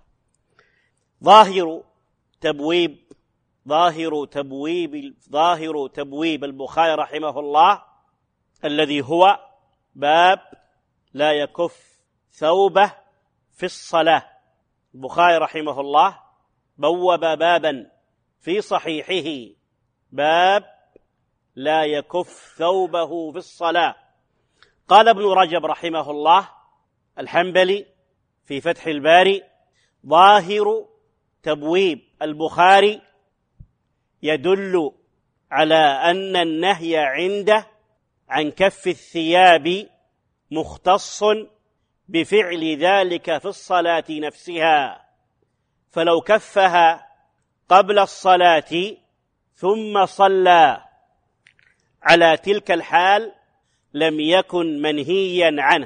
ظاهر تبويب ظاهر تبويب ظاهر تبويب البخاري رحمه الله الذي هو باب لا يكف ثوبه في الصلاة. البخاري رحمه الله بوب بابا في صحيحه باب لا يكف ثوبه في الصلاة. قال ابن رجب رحمه الله الحنبلي في فتح الباري ظاهر تبويب البخاري يدل على أن النهي عنده عن كف الثياب مختص بفعل ذلك في الصلاة نفسها، فلو كفها قبل الصلاة ثم صلى على تلك الحال لم يكن منهيا عنه.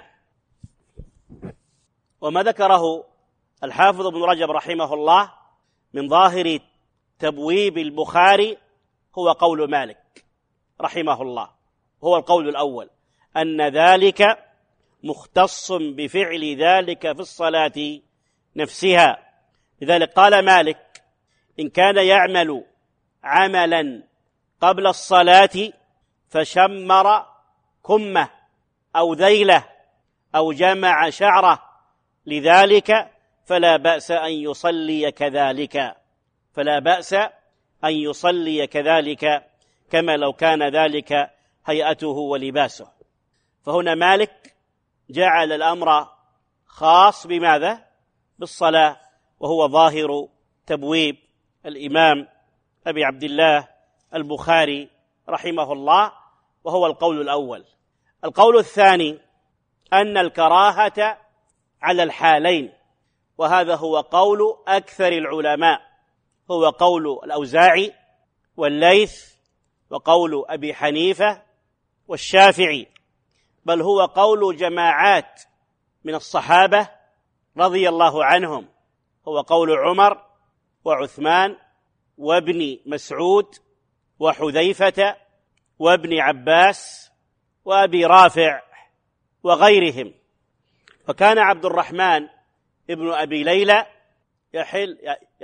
وما ذكره الحافظ ابن رجب رحمه الله من ظاهر تبويب البخاري هو قول مالك رحمه الله، هو القول الأول أن ذلك مختص بفعل ذلك في الصلاة نفسها. لذلك قال مالك إن كان يعمل عملا قبل الصلاة فشمر كمه أو ذيله أو جمع شعره لذلك فلا بأس أن يصلي كذلك فلا بأس أن يصلي كذلك كما لو كان ذلك هيئته ولباسه. فهنا مالك جعل الأمر خاص بماذا؟ بالصلاة، وهو ظاهر تبويب الإمام أبي عبد الله البخاري رحمه الله، وهو القول الأول. القول الثاني أن الكراهة على الحالين، وهذا هو قول أكثر العلماء، هو قول الأوزاعي والليث وقول أبي حنيفة والشافعي، بل هو قول جماعات من الصحابة رضي الله عنهم، هو قول عمر وعثمان وابن مسعود وحذيفة وابن عباس وأبي رافع وغيرهم. فكان عبد الرحمن ابن أبي ليلى يحل,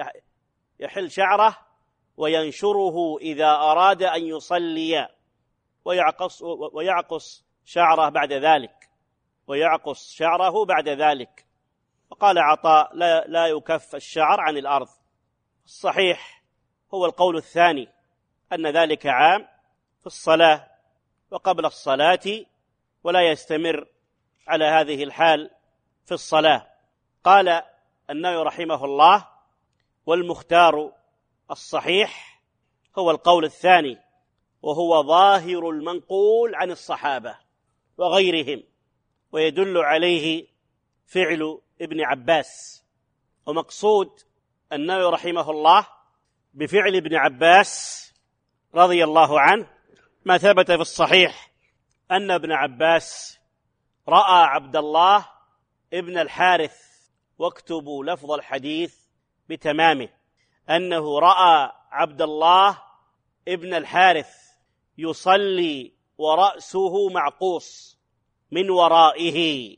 يحل شعره وينشره إذا أراد أن يصلي ويعقص, ويعقص شعره بعد ذلك ويعقص شعره بعد ذلك. وقال عطاء لا, لا يكف الشعر عن الأرض. الصحيح هو القول الثاني أن ذلك عام في الصلاة وقبل الصلاة ولا يستمر على هذه الحال في الصلاة. قال النووي رحمه الله والمختار الصحيح هو القول الثاني، وهو ظاهر المنقول عن الصحابة وغيرهم، ويدل عليه فعل ابن عباس. ومقصود النووي رحمه الله بفعل ابن عباس رضي الله عنه ما ثبت في الصحيح أن ابن عباس رأى عبد الله ابن الحارث، واكتبوا لفظ الحديث بتمامه، أنه رأى عبد الله ابن الحارث يصلي ورأسه معقوس من ورائه،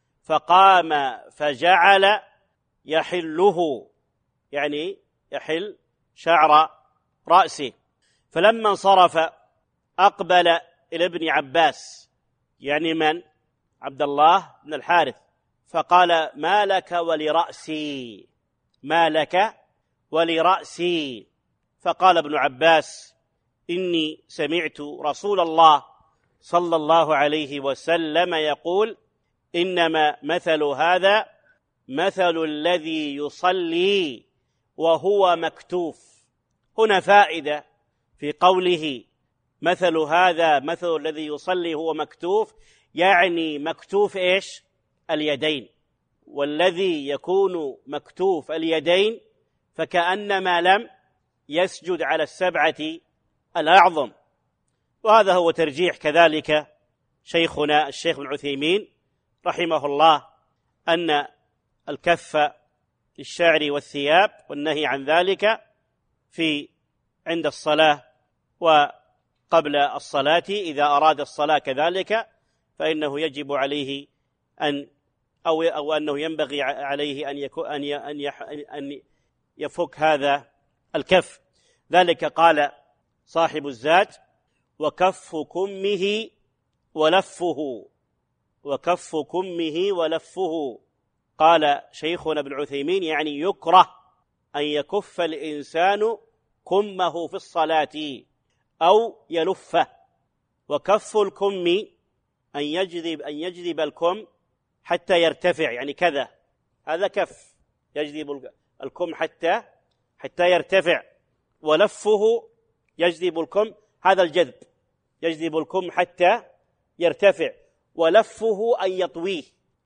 فقام فجعل يحله، يعني يحل شعر رأسه، فلما انصرف أقبل إلى ابن عباس، يعني من؟ عبد الله بن الحارث، فقال: ما لك ولرأسي، ما لك ولرأسي. فقال ابن عباس: إني سمعت رسول الله صلى الله عليه وسلم يقول: إنما مثل هذا مثل الذي يصلي وهو مكتوف. هنا فائدة في قوله مثل هذا مثل الذي يصلي هو مكتوف، يعني مكتوف إيش؟ اليدين. والذي يكون مكتوف اليدين فكأنما لم يسجد على السبعة الأعظم. وهذا هو ترجيح كذلك شيخنا الشيخ ابن عثيمين رحمه الله، أن الكف للشعر والثياب والنهي عن ذلك في عند الصلاة وقبل الصلاة، إذا أراد الصلاة كذلك فإنه يجب عليه أن أو, أو أنه ينبغي عليه أن, يكو أن, أن, أن يفك هذا الكف. ذلك قال صاحب الزاد: وكف كمه ولفه، وكف كمه ولفه. قال شيخنا ابن عثيمين: يعني يكره أن يكف الإنسان كمه في الصلاة أو يلفه. وكف الكم أن يجذب أن يجذب الكم حتى يرتفع، يعني كذا، هذا كف، يجذب الكم حتى حتى يرتفع. ولفه يجذب الكم، هذا الجذب، يجذب الكم حتى يرتفع. ولفه أن يطويه،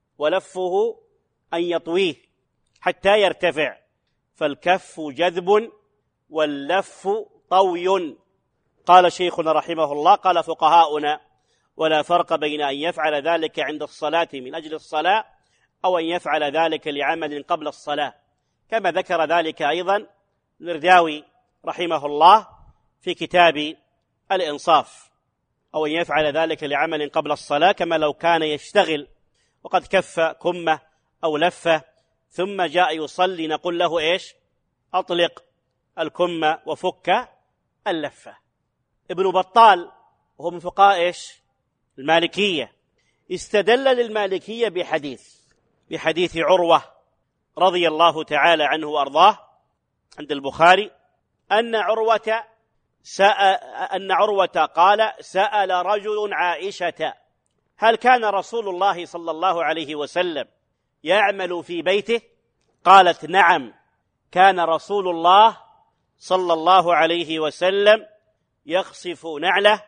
ولفه أن يطويه حتى يرتفع. فالكف جذب واللف طوي. قال شيخنا رحمه الله: قال فقهاؤنا: ولا فرق بين أن يفعل ذلك عند الصلاة من أجل الصلاة أو أن يفعل ذلك لعمل قبل الصلاة، كما ذكر ذلك أيضا المرداوي رحمه الله في كتاب الإنصاف، أو أن يفعل ذلك لعمل قبل الصلاة كما لو كان يشتغل وقد كف كمه أو لفه ثم جاء يصلي، نقول له إيش؟ أطلق الكم وفك اللفة. ابن بطال وهو من فقهاء إيش؟ المالكية، استدل للمالكية بحديث بحديث عروة رضي الله تعالى عنه وأرضاه عند البخاري، أن عروة سأل أن عروة قال: سأل رجل عائشة: هل كان رسول الله صلى الله عليه وسلم يعمل في بيته؟ قالت: نعم، كان رسول الله صلى الله عليه وسلم يخصف نعله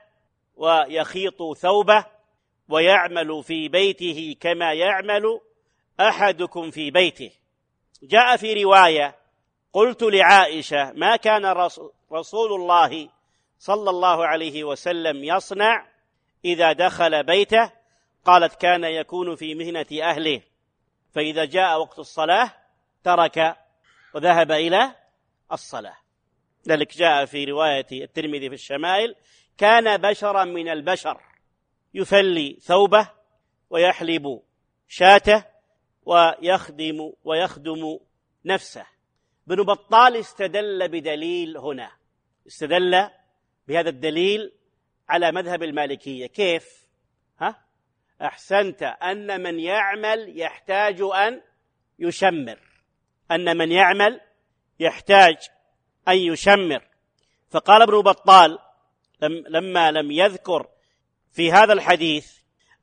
ويخيط ثوبه ويعمل في بيته كما يعمل أحدكم في بيته. جاء في رواية: قلت لعائشة: ما كان رسول الله صلى الله عليه وسلم يصنع إذا دخل بيته؟ قالت: كان يكون في مهنة أهله، فإذا جاء وقت الصلاة ترك وذهب إلى الصلاة. ذلك جاء في رواية الترمذي في الشمائل: كان بشرا من البشر يفلي ثوبه ويحلب شاته ويخدم ويخدم نفسه. ابن بطال استدل بدليل هنا، استدل بهذا الدليل على مذهب المالكية. كيف؟ ها؟ أحسنت، أن من يعمل يحتاج أن يشمر، أن من يعمل يحتاج أن يشمر. فقال ابن بطال لما لم يذكر في هذا الحديث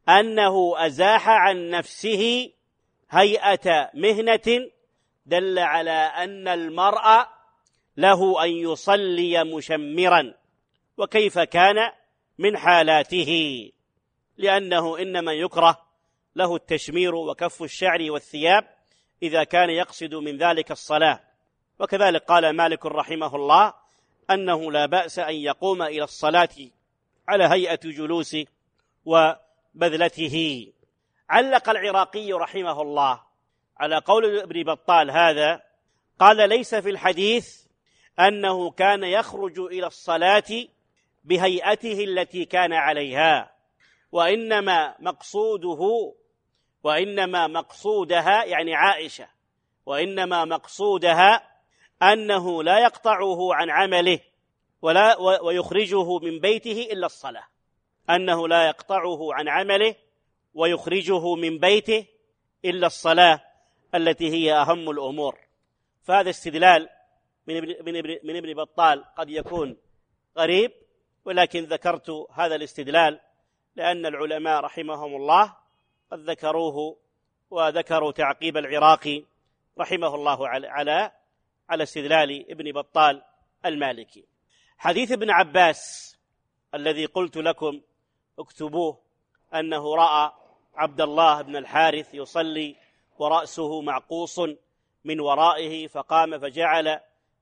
أنه أزاح عن نفسه هيئة مهنة، دل على أن المرء له أن يصلي مشمرا، وكيف كان من حالاته، لأنه إنما يكره له التشمير وكف الشعر والثياب إذا كان يقصد من ذلك الصلاة. وكذلك قال مالك رحمه الله أنه لا بأس أن يقوم إلى الصلاة على هيئة جلوس وبذلته. علق العراقي رحمه الله على قول ابن بطال هذا، قال: ليس في الحديث أنه كان يخرج إلى الصلاة بهيئته التي كان عليها، وإنما مقصوده وإنما مقصودها يعني عائشة وإنما مقصودها أنه لا يقطعه عن عمله ولا ويخرجه من بيته إلا الصلاة، أنه لا يقطعه عن عمله ويخرجه من بيته إلا الصلاة التي هي أهم الأمور. فهذا استدلال من ابن, من ابن, من ابن بطال قد يكون غريب، ولكن ذكرت هذا الاستدلال لأن العلماء رحمهم الله قد ذكروه، وذكروا تعقيب العراقي رحمه الله على على على استدلال ابن بطال المالكي. حديث ابن عباس الذي قلت لكم اكتبوه، أنه رأى عبد الله بن الحارث يصلي ورأسه معقوص من ورائه، فقام فجعل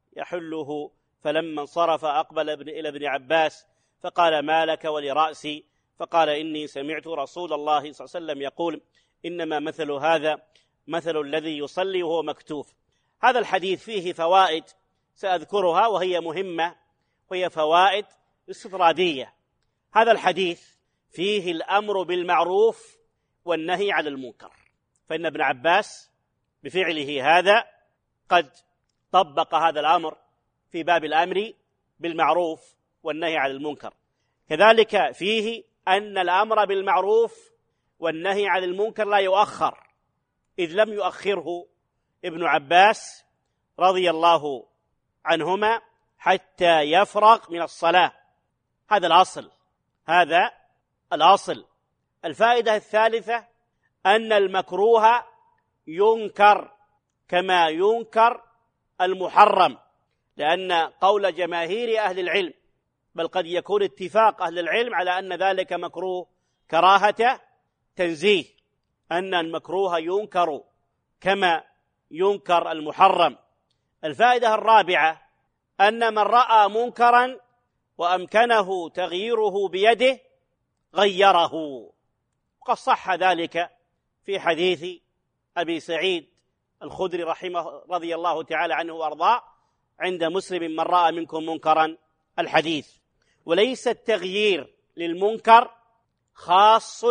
يحله، فلما انصرف أقبل إلى ابن عباس فقال: ما لك ولرأسي؟ فقال: إني سمعت رسول الله صلى الله عليه وسلم يقول: إنما مثل هذا مثل الذي يصلي وهو مكتوف. هذا الحديث فيه فوائد سأذكرها وهي مهمة، وهي فوائد استطرادية. هذا الحديث فيه الأمر بالمعروف والنهي عن المنكر، فإن ابن عباس بفعله هذا قد طبق هذا الأمر في باب الأمر بالمعروف والنهي عن المنكر. كذلك فيه أن الأمر بالمعروف والنهي عن المنكر لا يؤخر، إذ لم يؤخره ابن عباس رضي الله عنهما حتى يفرغ من الصلاة. هذا الأصل هذا الأصل الفائدة الثالثة أن المكروه ينكر كما ينكر المحرم، لأن قول جماهير أهل العلم، بل قد يكون اتفاق أهل العلم على أن ذلك مكروه كراهة تنزيه، أن المكروه ينكر كما ينكر المحرم. الفائدة الرابعة أن من رأى منكرا وأمكنه تغييره بيده غيره، وقد صح ذلك في حديث أبي سعيد الخدري رحمه رضي الله تعالى عنه وأرضاه عند مسلم: من رأى منكم منكرا الحديث. وليس التغيير للمنكر خاص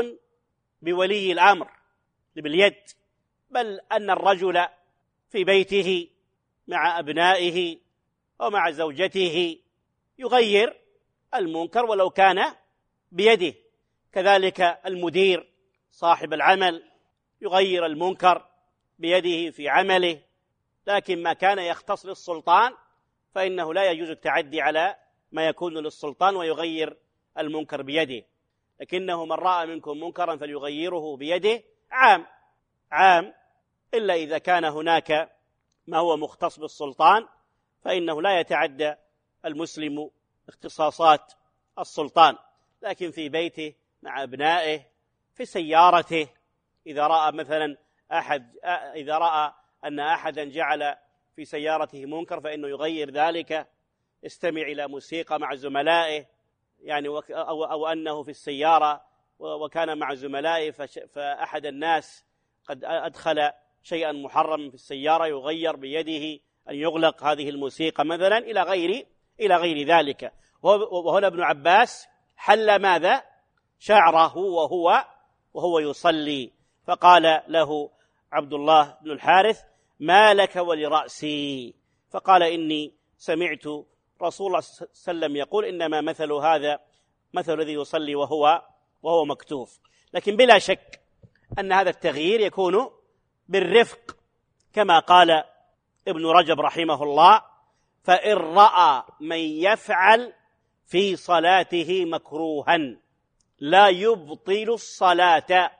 بولي الأمر باليد، بل أن الرجل في بيته مع أبنائه ومع زوجته يغير المنكر ولو كان بيده. كذلك المدير صاحب العمل يغير المنكر بيده في عمله، لكن ما كان يختص للسلطان فإنه لا يجوز التعدي على ما يكون للسلطان ويغير المنكر بيده. لكنه من رأى منكم منكرا فليغيره بيده عام عام إلا إذا كان هناك ما هو مختص بالسلطان، فإنه لا يتعدى المسلم اختصاصات السلطان، لكن في بيته مع أبنائه، في سيارته، إذا رأى مثلا أحد إذا رأى أن أحدا جعل في سيارته منكر فإنه يغير ذلك، استمع إلى موسيقى مع زملائه، يعني أو, أو أنه في السيارة وكان مع زملائه فأحد الناس قد أدخل شيئا محرما في السيارة، يغير بيده أن يغلق هذه الموسيقى مثلا إلى غير إلى غير ذلك. وهنا ابن عباس حل ماذا؟ شعره وهو وهو يصلي، فقال له عبد الله بن الحارث: ما لك ولرأسي؟ فقال: إني سمعت رسول الله صلى الله عليه وسلم يقول: إنما مثل هذا مثل الذي يصلي وهو وهو مكتوف. لكن بلا شك أن هذا التغيير يكون بالرفق، كما قال ابن رجب رحمه الله: فإن رأى من يفعل في صلاته مكروها لا يبطل الصلاة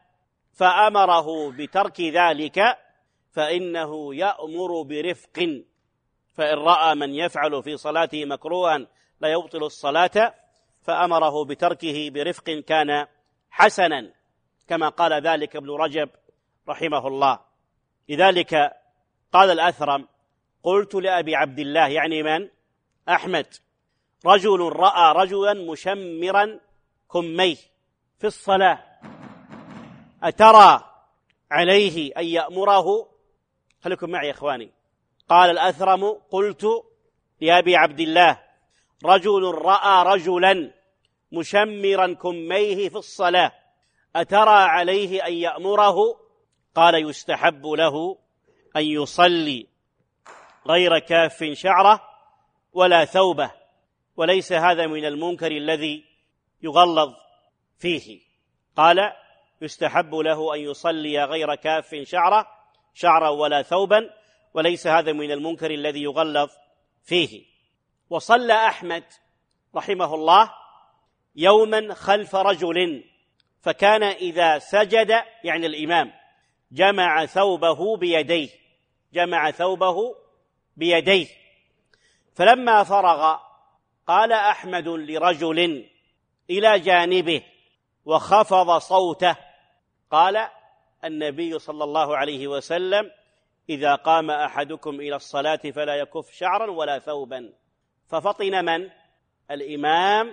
فأمره بترك ذلك فإنه يأمر برفق. فإن رأى من يفعل في صلاته مكروها لا يبطل الصلاة فأمره بتركه برفق كان حسنا، كما قال ذلك ابن رجب رحمه الله. لذلك قال الأثرم: قلت لأبي عبد الله، يعني من؟ أحمد: رجل رأى رجلا مشمرا كميه في الصلاة أترى عليه أن يأمره؟ خليكم معي يا إخواني. قال الأثرم: قلت لأبي عبد الله: رجل رأى رجلا مشمرا كميه في الصلاة أترى عليه أن يأمره؟ قال: يستحب له أن يصلي غير كاف شعره ولا ثوبه، وليس هذا من المنكر الذي يغلظ فيه. قال: يستحب له أن يصلي غير كاف شعره شعرا ولا ثوبا، وليس هذا من المنكر الذي يغلظ فيه. وصلى أحمد رحمه الله يوما خلف رجل، فكان إذا سجد، يعني الإمام، جمع ثوبه بيديه جمع ثوبه بيديه فلما فرغ قال أحمد لرجل إلى جانبه وخفض صوته، قال النبي صلى الله عليه وسلم: إذا قام أحدكم إلى الصلاة فلا يكف شعرا ولا ثوبا. ففطن من؟ الإمام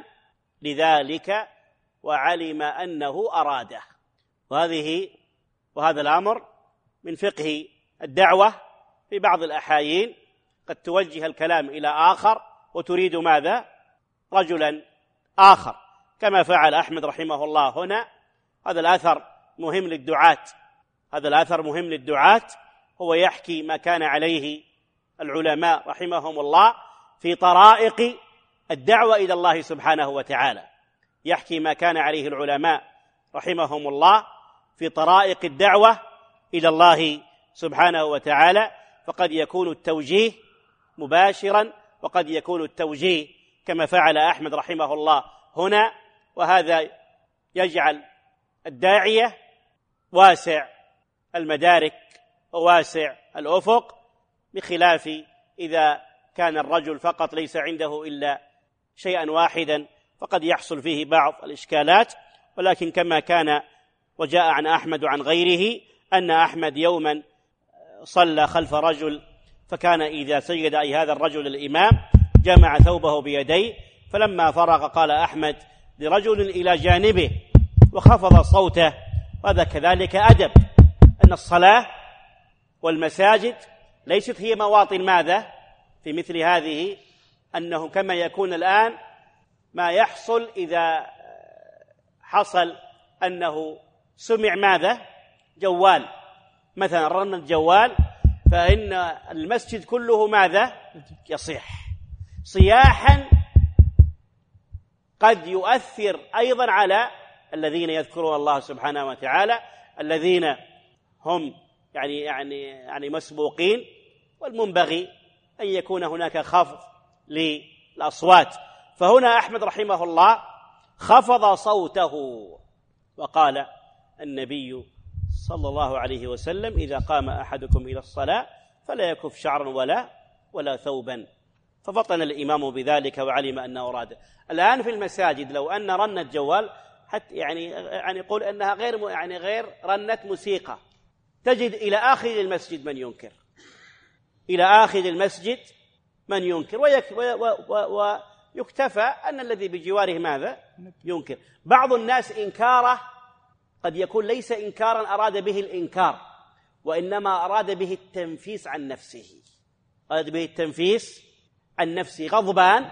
لذلك وعلم أنه أراده. وهذه وهذا الأمر من فقه الدعوة. في بعض الأحايين قد توجه الكلام إلى آخر وتريد ماذا؟ رجلا آخر، كما فعل أحمد رحمه الله هنا. هذا الأثر مهم للدعاة هذا الأثر مهم للدعاة هو يحكي ما كان عليه العلماء رحمهم الله في طرائق الدعوة إلى الله سبحانه وتعالى يحكي ما كان عليه العلماء رحمهم الله في طرائق الدعوة إلى الله سبحانه وتعالى. فقد يكون التوجيه مباشرا وقد يكون التوجيه كما فعل أحمد رحمه الله هنا، وهذا يجعل الداعية واسع المدارك وواسع الأفق، بخلاف إذا كان الرجل فقط ليس عنده إلا شيئا واحدا فقد يحصل فيه بعض الإشكالات. ولكن كما كان وجاء عن أحمد وعن غيره أن أحمد يوما صلى خلف رجل، فكان إذا سجد أي هذا الرجل الإمام جمع ثوبه بيديه، فلما فرغ قال أحمد لرجل إلى جانبه وخفض صوته. وهذا كذلك أدب، أن الصلاة والمساجد ليست هي مواطن ماذا في مثل هذه، أنه كما يكون الآن ما يحصل إذا حصل أنه سمع ماذا جوال مثلا، رن الجوال، فإن المسجد كله ماذا يصيح صياحا قد يؤثر أيضا على الذين يذكرون الله سبحانه وتعالى، الذين هم يعني يعني يعني مسبوقين، والمنبغي أن يكون هناك خفض للأصوات. فهنا أحمد رحمه الله خفض صوته وقال النبي صلى الله عليه وسلم: إذا قام أحدكم إلى الصلاة فلا يكف شعرا ولا ولا ثوبا. ففطن الإمام بذلك وعلم أنه أراد. الآن في المساجد لو أن رنة جوال حتى يعني يعني يقول أنها غير يعني غير رنة موسيقى، تجد إلى آخر المسجد من ينكر إلى آخر المسجد من ينكر ويكتفى أن الذي بجواره ماذا ينكر. بعض الناس إنكاره قد يكون ليس إنكارا أراد به الإنكار، وإنما أراد به التنفيس عن نفسه أراد به التنفيس عن نفسه غضبان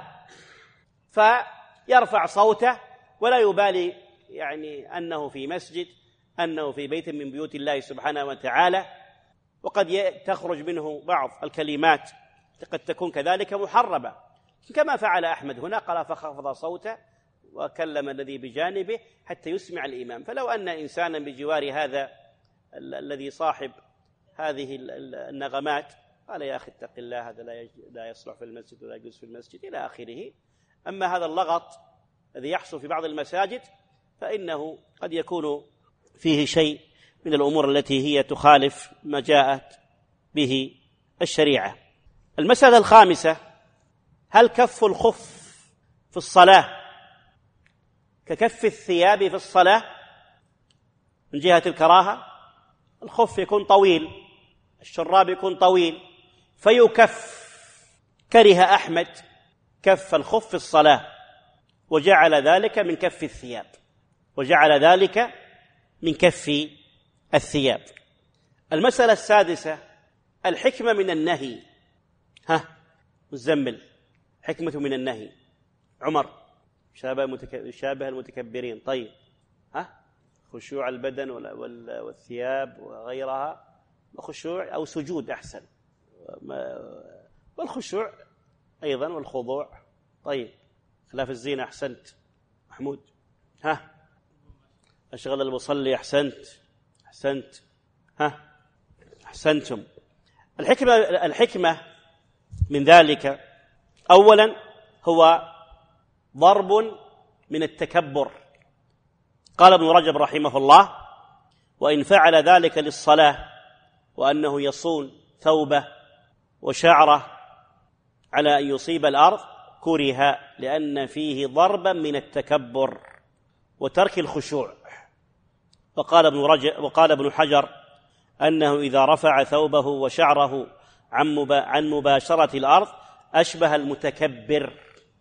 فيرفع صوته ولا يبالي يعني أنه في مسجد، أنه في بيت من بيوت الله سبحانه وتعالى، وقد تخرج منه بعض الكلمات قد تكون كذلك محرمة، كما فعل أحمد هنا. قال: فخفض صوته وكلم الذي بجانبه حتى يسمع الإمام. فلو أن إنسانا بجوار هذا الذي صاحب هذه النغمات قال: يا أخي اتق الله، هذا لا يصلح في المسجد ولا يجوز في المسجد إلى آخره. أما هذا اللغط الذي يحصل في بعض المساجد فإنه قد يكون فيه شيء من الأمور التي هي تخالف ما جاءت به الشريعة. المسألة الخامسة: هل كف الخف في الصلاة ككف الثياب في الصلاة من جهة الكراهة؟ الخف يكون طويل، الشراب يكون طويل فيكف. كره أحمد كف الخف في الصلاة وجعل ذلك من كف الثياب، وجعل ذلك من كف الثياب. المسألة السادسة الحكمة من النهي. ها مزمل، حكمة من النهي. عمر شابه, متك... شابه المتكبرين. طيب ها خشوع البدن والثياب وغيرها، خشوع أو سجود أحسن، والخشوع أيضا والخضوع. طيب خلاف الزينة أحسنت محمود. ها أشغل المصلي أحسنت أحسنت ها أحسنتم. الحكمة الحكمة من ذلك أولا هو ضرب من التكبر. قال ابن رجب رحمه الله: وإن فعل ذلك للصلاة وأنه يصون ثوبه وشعره على أن يصيب الأرض كره، لأن فيه ضربا من التكبر وترك الخشوع. وقال ابن رجب وقال ابن حجر أنه إذا رفع ثوبه وشعره عن مباشرة الأرض أشبه المتكبر.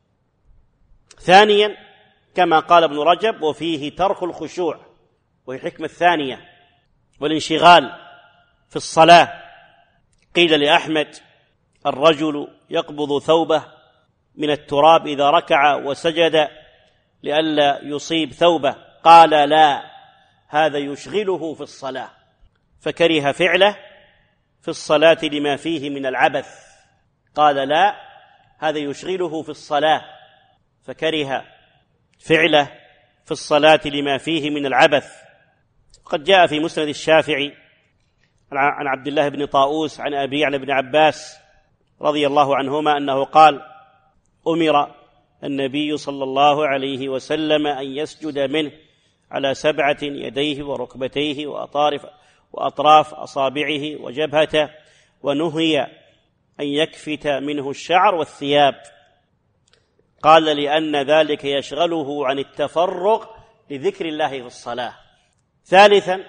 ثانيا كما قال ابن رجب: وفيه ترك الخشوع، وهي الحكمة الثانية، والانشغال في الصلاة. قيل لأحمد: الرجل يقبض ثوبه من التراب إذا ركع وسجد لئلا يصيب ثوبه، قال: لا، هذا يشغله في الصلاة، فكره فعله في الصلاة لما فيه من العبث. قال: لا، هذا يشغله في الصلاة، فكره فعله في الصلاة لما فيه من العبث. قد جاء في مسند الشافعي عن عبد الله بن طاووس عن أبي عن ابن عباس رضي الله عنهما أنه قال: أمر النبي صلى الله عليه وسلم أن يسجد منه على سبعة يديه وركبتيه وأطراف وأطراف أصابعه وجبهته، ونهي أن يكفت منه الشعر والثياب. قال: لأن ذلك يشغله عن التفرغ لذكر الله في الصلاة. ثالثا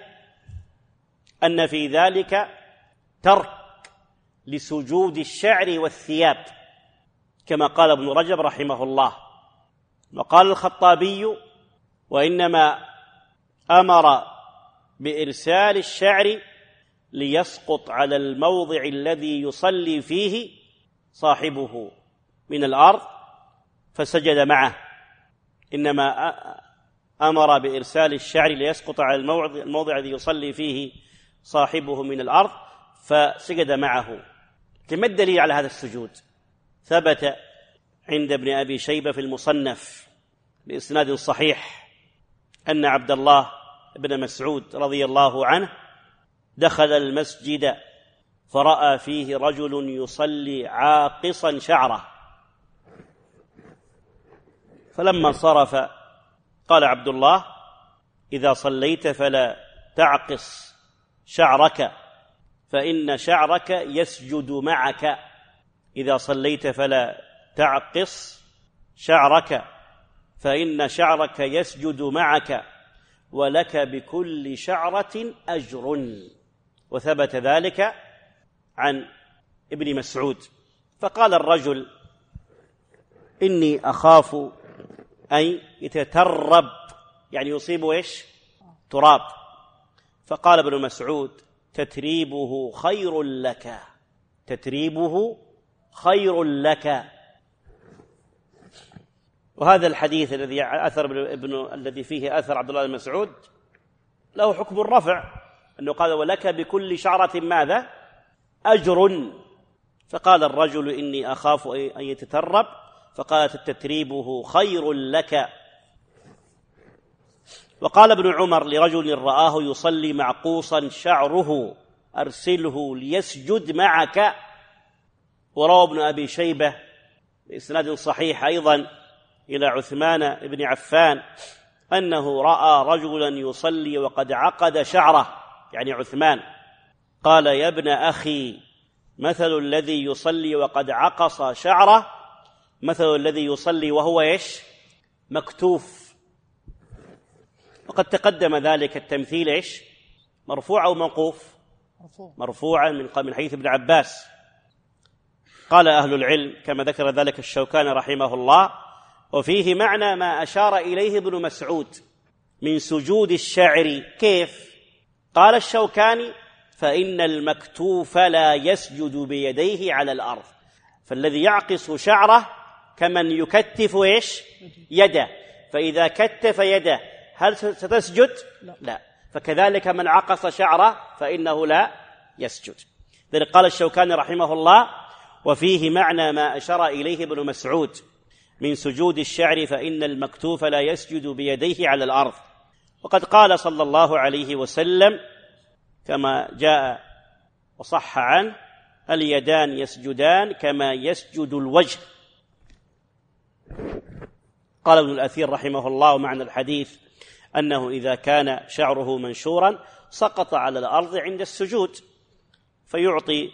أن في ذلك ترك لسجود الشعر والثياب، كما قال ابن رجب رحمه الله. وقال الخطابي: وإنما أمر بإرسال الشعر ليسقط على الموضع الذي يصلي فيه صاحبه من الأرض فسجد معه. إنما أمر بإرسال الشعر ليسقط على الموضع الذي يصلي فيه صاحبه من الأرض فسجد معه. ما الدليل على هذا السجود؟ ثبت عند ابن أبي شيبة في المصنف بإسناد صحيح أن عبد الله بن مسعود رضي الله عنه دخل المسجد فرأى فيه رجل يصلي عاقصا شعره، فلما انصرف قال عبد الله: إذا صليت فلا تعقص شعرك فإن شعرك يسجد معك. إذا صليت فلا تعقص شعرك فإن شعرك يسجد معك، ولك بكل شعرة أجر. وثبت ذلك عن ابن مسعود. فقال الرجل: إني أخاف أن يتترب، يعني يصيب إيش؟ تراب. فقال ابن مسعود: تتريبه خير لك، تتريبه خير لك. وهذا الحديث الذي أثر ابن الذي فيه أثر عبد الله بن مسعود له حكم الرفع، أنه قال: ولك بكل شعرة ماذا؟ أجر. فقال الرجل: إني أخاف أن يتترب، فقالت: تتريبه خير لك. وقال ابن عمر لرجل رآه يصلي معقوصا شعره: أرسله ليسجد معك. وروى ابن أبي شيبة بإسناد صحيح أيضا إلى عثمان بن عفان أنه رأى رجلا يصلي وقد عقد شعره، يعني عثمان. قال: يا ابن أخي، مثل الذي يصلي وقد عقص شعره مثل الذي يصلي وهو إيش؟ مكتوف. وقد تقدم ذلك التمثيل إيش؟ مرفوع أو موقوف؟ مرفوعا من من حديث ابن عباس. قال أهل العلم كما ذكر ذلك الشوكاني رحمه الله: وفيه معنى ما أشار إليه ابن مسعود، من سجود الشعر. كيف؟ قال الشوكاني: فإن المكتوف لا يسجد بيديه على الأرض، فالذي يعقص شعره كمن يكتف إيش؟ يده، فإذا كتف يده هل ستسجد؟ لا. فكذلك من عقص شعره فإنه لا يسجد. ذلك قال الشوكاني رحمه الله: وفيه معنى ما أشار إليه ابن مسعود من سجود الشعر، فإن المكتوف لا يسجد بيديه على الأرض. وقد قال صلى الله عليه وسلم كما جاء وصح عنه: اليدان يسجدان كما يسجد الوجه. قال ابن الأثير رحمه الله: معنى الحديث أنه إذا كان شعره منشورا سقط على الأرض عند السجود فيعطي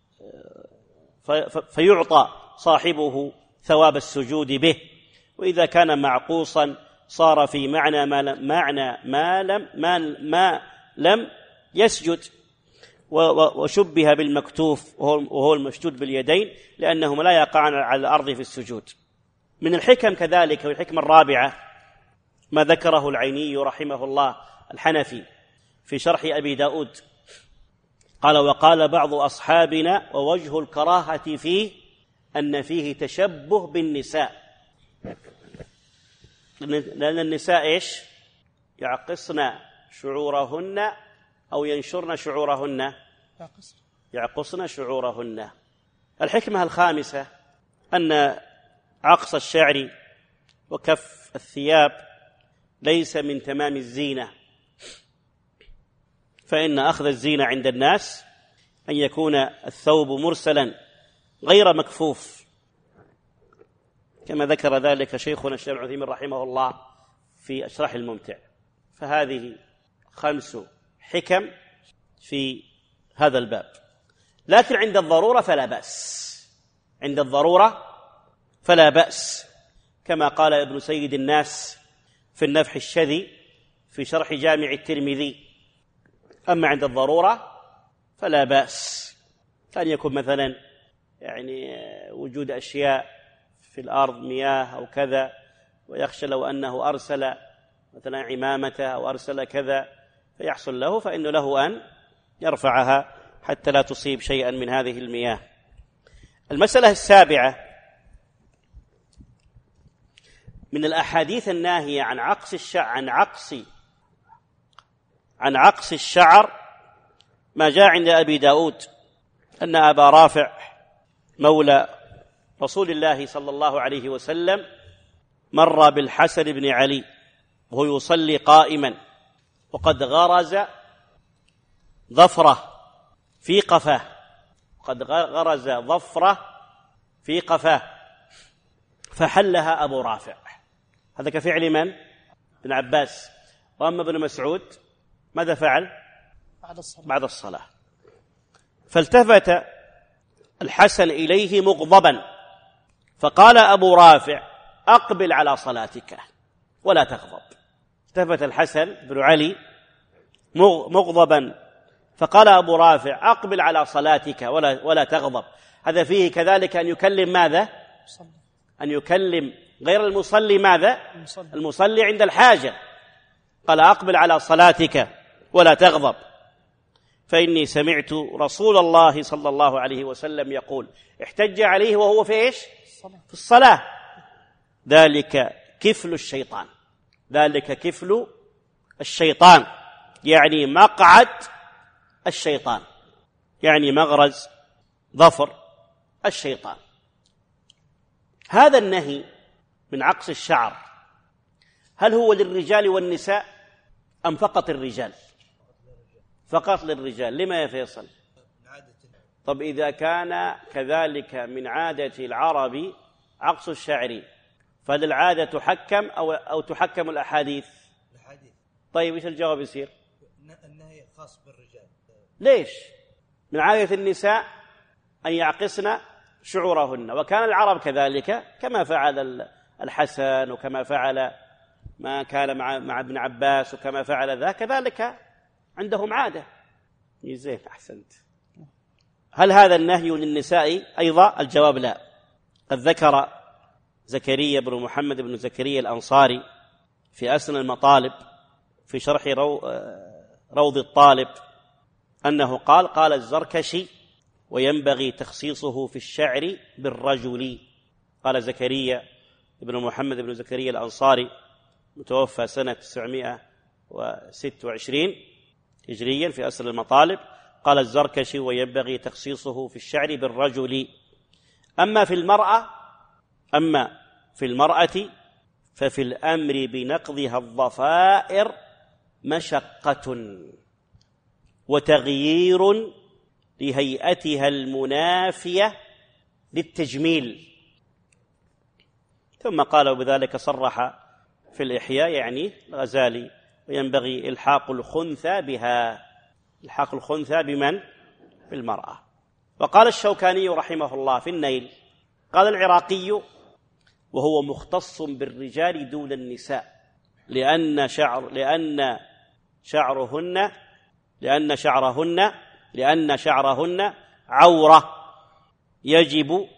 فيعطى صاحبه ثواب السجود به، وإذا كان معقوصا صار في معنى ما لم, معنى ما لم, ما ما لم يسجد، وشبه بالمكتوف وهو المشدود باليدين لأنهما لا يقعان على الأرض في السجود. من الحكم كذلك، والحكمة الرابعة ما ذكره العيني رحمه الله الحنفي في شرح أبي داود، قال: وقال بعض أصحابنا ووجه الكراهة فيه أن فيه تشبه بالنساء، لأن النساء إيش؟ يعقصن شعورهن أو ينشرن شعورهن، يعقصن شعورهن. الحكمة الخامسة أن عقص الشعر وكف الثياب ليس من تمام الزينة، فإن أخذ الزينة عند الناس أن يكون الثوب مرسلا غير مكفوف، كما ذكر ذلك شيخنا الشيخ ابن عثيمين رحمه الله في الشرح الممتع. فهذه خمس حكم في هذا الباب، لكن عند الضرورة فلا بأس، عند الضرورة فلا بأس، كما قال ابن سيد الناس في النفح الشذي في شرح جامع الترمذي: أما عند الضرورة فلا بأس، كان يكون مثلا يعني وجود أشياء في الأرض مياه أو كذا، ويخشى لو أنه أرسل مثلا عمامته أو أرسل كذا فيحصل له، فإنه له أن يرفعها حتى لا تصيب شيئا من هذه المياه. المسألة السابعة من الأحاديث الناهية عن عقص الشعر عن عقص عن عقص الشعر ما جاء عند أبي داود أن أبا رافع مولى رسول الله صلى الله عليه وسلم مر بالحسن بن علي وهو يصلي قائما، وقد غرز ظفره في قفاه، قد غرز ظفره في قفاه فحلها أبو رافع. هذا كفعل من؟ ابن عباس. وأما ابن مسعود ماذا فعل؟ بعد الصلاة, بعد الصلاة. فالتفت الحسن إليه مغضبا فقال أبو رافع: أقبل على صلاتك ولا تغضب. التفت الحسن بن علي مغضبا فقال أبو رافع: أقبل على صلاتك ولا, ولا تغضب. هذا فيه كذلك أن يكلم ماذا؟ أن يكلم غير المصلي ماذا؟ المصلي, المصلي عند الحاجة. قال: أقبل على صلاتك ولا تغضب، فإني سمعت رسول الله صلى الله عليه وسلم يقول. احتج عليه وهو في إيش؟ في الصلاة. ذلك كفل الشيطان، ذلك كفل الشيطان، يعني مقعد الشيطان، يعني مغرز ظفر الشيطان. هذا النهي من عقص الشعر هل هو للرجال والنساء أم فقط الرجال؟ فقط للرجال. لما يا فيصل؟ طب إذا كان كذلك من عادة العرب عقص الشعر فهل العادة تحكم أو, أو تحكم الأحاديث؟ الحديث. طيب إيش الجواب يصير؟ النهي خاص بالرجال. ليش؟ من عادة النساء أن يعقصن شعورهن، وكان العرب كذلك كما فعل الحسن وكما فعل ما كان مع مع ابن عباس وكما فعل ذا، كذلك عندهم عادة. زين، أحسنت. هل هذا النهي للنساء أيضا؟ الجواب لا. قد ذكر زكريا بن محمد بن زكريا الأنصاري في أسنى المطالب في شرح روض الطالب أنه قال قال الزركشي وينبغي تخصيصه في الشعر بالرجل. قال زكريا ابن محمد بن زكريا الأنصاري متوفى سنة تسعمائة وستة وعشرين هجريا في أسر المطالب، قال الزركشي وينبغي تخصيصه في الشعر بالرجل. أما في المرأة أما في المرأة ففي الأمر بنقضها الضفائر مشقة وتغيير لهيئتها المنافية للتجميل. ثم قال وبذلك صرح في الإحياء يعني الغزالي وينبغي إلحاق الخنثى بها، إلحاق الخنثى بمن؟ بالمرأة. وقال الشوكاني رحمه الله في النيل قال العراقي وهو مختص بالرجال دون النساء لأن شعر لأن شعرهن لأن شعرهن لأن شعرهن عورة يجب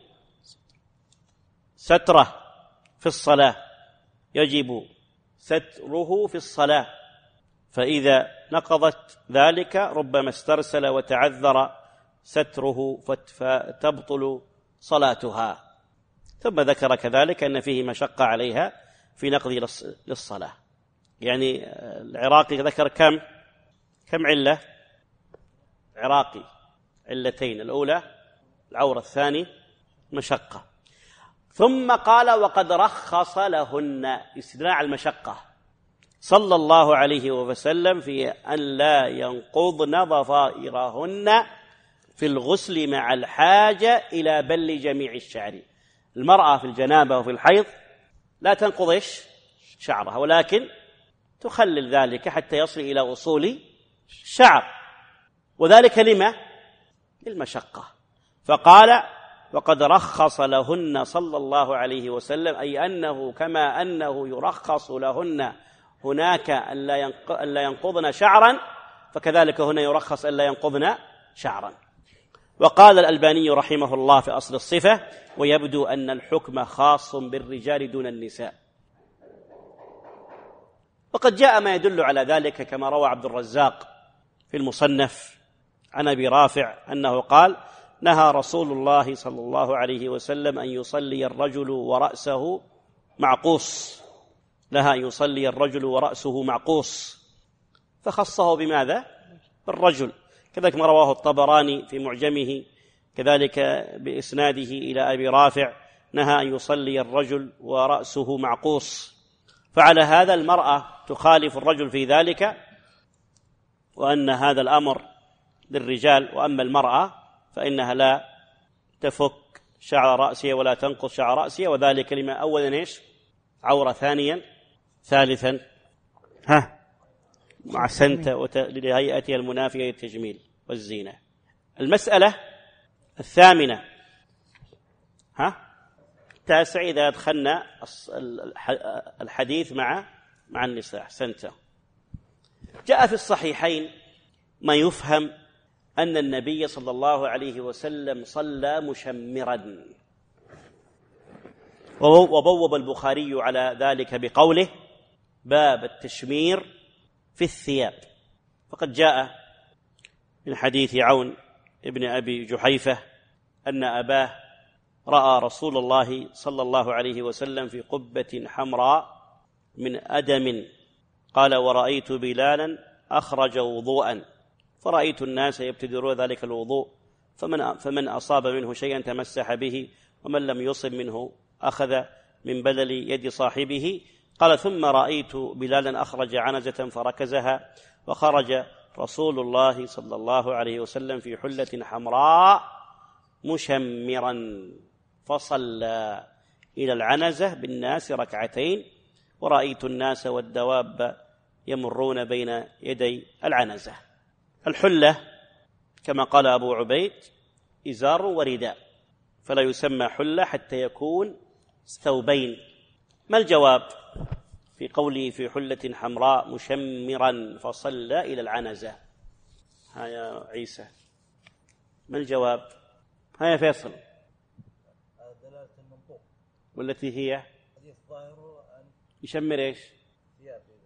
ستره في الصلاة يجب ستره في الصلاة، فإذا نقضت ذلك ربما استرسل وتعذر ستره فتبطل صلاتها. ثم ذكر كذلك أن فيه مشقة عليها في نقض للصلاة. يعني العراقي ذكر كم كم علة؟ عراقي علتين، الأولى العورة، الثاني مشقة. ثم قال وقد رخص لهن استثناء المشقة صلى الله عليه وسلم في أن لا ينقضن ضفائرهن في الغسل مع الحاجة إلى بل جميع الشعر. المرأة في الجنابة وفي الحيض لا تنقض إيش شعرها، ولكن تخلل ذلك حتى يصل إلى أصول الشعر، وذلك لما؟ للمشقة. فقال وقد رخص لهن صلى الله عليه وسلم، أي أنه كما أنه يرخص لهن هناك أن لا ينقضن شعرا فكذلك هنا يرخص أن لا ينقضن شعرا. وقال الألباني رحمه الله في أصل الصفة ويبدو أن الحكم خاص بالرجال دون النساء. وقد جاء ما يدل على ذلك كما روى عبد الرزاق في المصنف عن أبي رافع أنه قال نهى رسول الله صلى الله عليه وسلم أن يصلي الرجل ورأسه معقوس لها أن يصلي الرجل ورأسه معقوس، فخصه بماذا؟ بالرجل. كذلك ما رواه الطبراني في معجمه كذلك بإسناده إلى أبي رافع نهى أن يصلي الرجل ورأسه معقوس. فعلى هذا المرأة تخالف الرجل في ذلك، وأن هذا الأمر للرجال، وأما المرأة فإنها لا تفك شعر رأسها ولا تنقص شعر رأسها، وذلك لما أولا إيش؟ عورة، ثانيا ثالثا ها مع سنة لهيئتها المنافية للتجميل والزينة. المسألة الثامنة ها التاسع إذا أدخلنا الحديث مع مع النساء سنة. جاء في الصحيحين ما يفهم أن النبي صلى الله عليه وسلم صلى مشمرا، وبوب البخاري على ذلك بقوله باب التشمير في الثياب. فقد جاء من حديث عون ابن أبي جحيفة أن أباه رأى رسول الله صلى الله عليه وسلم في قبة حمراء من أدم، قال ورأيت بلالا أخرج وضوءا فرأيت الناس يبتدرون ذلك الوضوء، فمن, فمن أصاب منه شيئا تمسح به ومن لم يصب منه أخذ من بلل يد صاحبه. قال ثم رأيت بلالا أخرج عنزة فركزها، وخرج رسول الله صلى الله عليه وسلم في حلة حمراء مشمرا فصلى إلى العنزة بالناس ركعتين، ورأيت الناس والدواب يمرون بين يدي العنزة. الحلة كما قال أبو عبيد إزار ورداء، فلا يسمى حلة حتى يكون ثوبين. ما الجواب في قوله في حلة حمراء مشمرا فصلى إلى العنزة؟ ها يا عيسى، ما الجواب؟ ها يا فيصل، دلالة المنطوق والتي هي حديث ظاهره أن يشمر إيش؟ ثياب.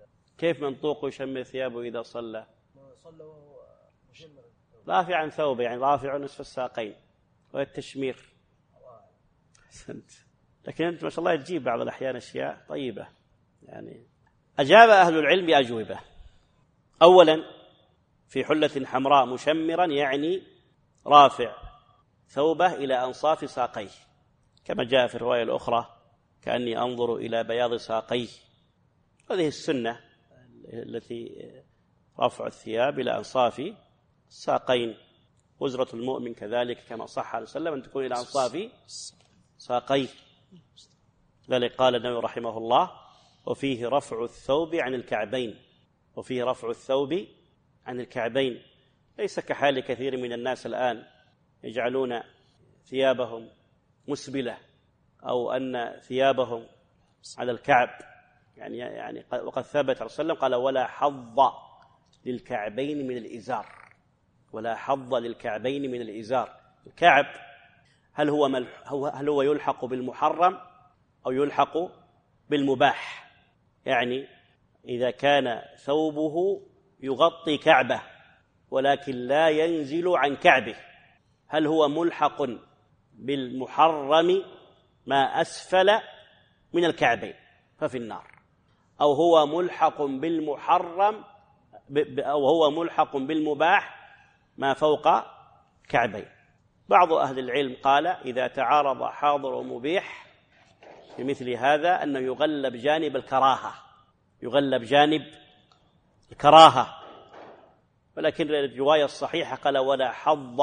كيف منطوق يشمر ثيابه إذا صلى؟ صلى وهو مشمر رافع عن ثوبه، يعني رافع نصف الساقين، وهي التشمير. أحسنت. لكن أنت ما شاء الله تجيب بعض الأحيان أشياء طيبة. يعني أجاب أهل العلم بأجوبة. أولا في حلة حمراء مشمرا يعني رافع ثوبه إلى أنصاف ساقيه، كما جاء في الرواية الأخرى كأني أنظر إلى بياض ساقيه. هذه السنة التي رفع الثياب إلى أنصاف الساقين. وزرة المؤمن كذلك كما صح عليه وسلم أن تكون إلى أنصاف ساقيه. ذلك قال النبي رحمه الله: وفيه رفع الثوب عن الكعبين. وفيه رفع الثوب عن الكعبين، ليس كحال كثير من الناس الآن يجعلون ثيابهم مسبلة أو أن ثيابهم على الكعب، يعني يعني وقد ثبت عليه وسلم قال: ولا حظ للكعبين من الإزار. ولا حظ للكعبين من الإزار. الكعب هل هو هل هو يلحق بالمحرم أو يلحق بالمباح؟ يعني إذا كان ثوبه يغطي كعبه ولكن لا ينزل عن كعبه، هل هو ملحق بالمحرم ما أسفل من الكعبين ففي النار، أو هو ملحق بالمحرم أو هو ملحق بالمباح ما فوق كعبين؟ بعض أهل العلم قال إذا تعارض حاضر ومبيح بمثل هذا أنه يغلب جانب الكراهة، يغلب جانب الكراهة. ولكن الرواية الصحيحة قال: ولا حظ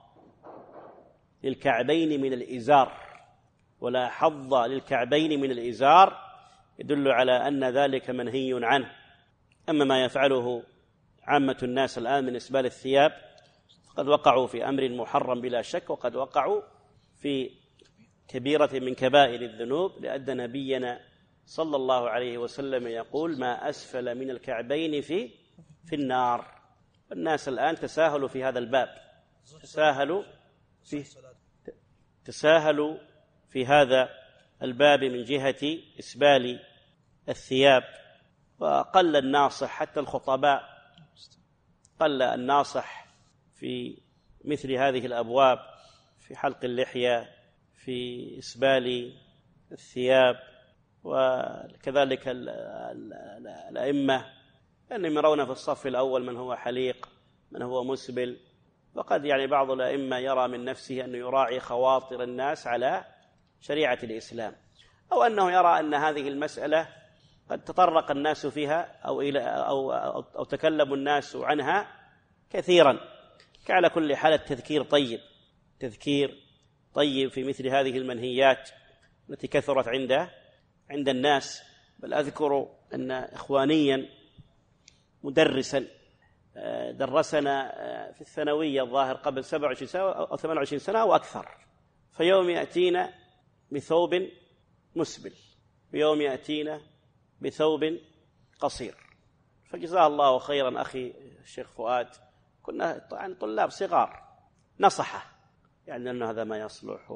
للكعبين من الإزار. ولا حظ للكعبين من الإزار يدل على أن ذلك منهي عنه. أما ما يفعله عامة الناس الآن من إسبال الثياب فقد وقعوا في أمر محرم بلا شك، وقد وقعوا في كبيرة من كبائر الذنوب، لأن نبينا صلى الله عليه وسلم يقول: ما أسفل من الكعبين في في النار. الناس الآن تساهلوا في هذا الباب، تساهلوا في تساهلوا في هذا الباب من جهة إسبال الثياب. وقل الناصح، حتى الخطباء قل الناصح في مثل هذه الأبواب، في حلق اللحية، في إسبال الثياب. وكذلك الأئمة أنهم يرون في الصف الأول من هو حليق، من هو مسبل. وقد يعني بعض الأئمة يرى من نفسه أنه يراعي خواطر الناس على شريعة الإسلام، أو أنه يرى أن هذه المسألة قد تطرق الناس فيها أو, إلى أو, أو, أو تكلم الناس عنها كثيرا. كعلى كل حال التذكير طيب، تذكير طيب في مثل هذه المنهيات التي كثرت عند عند الناس. بل أذكر أن إخوانيا مدرسا درسنا في الثانوية الظاهر قبل سبع وعشرين سنة أو ثمان وعشرين سنة أو أكثر، فيوم يأتينا بثوب مسبل، ويوم يأتينا بثوب قصير، فجزاه الله خيرا أخي الشيخ فؤاد، كنا عن طلاب صغار، نصحه يعني أن هذا ما يصلح،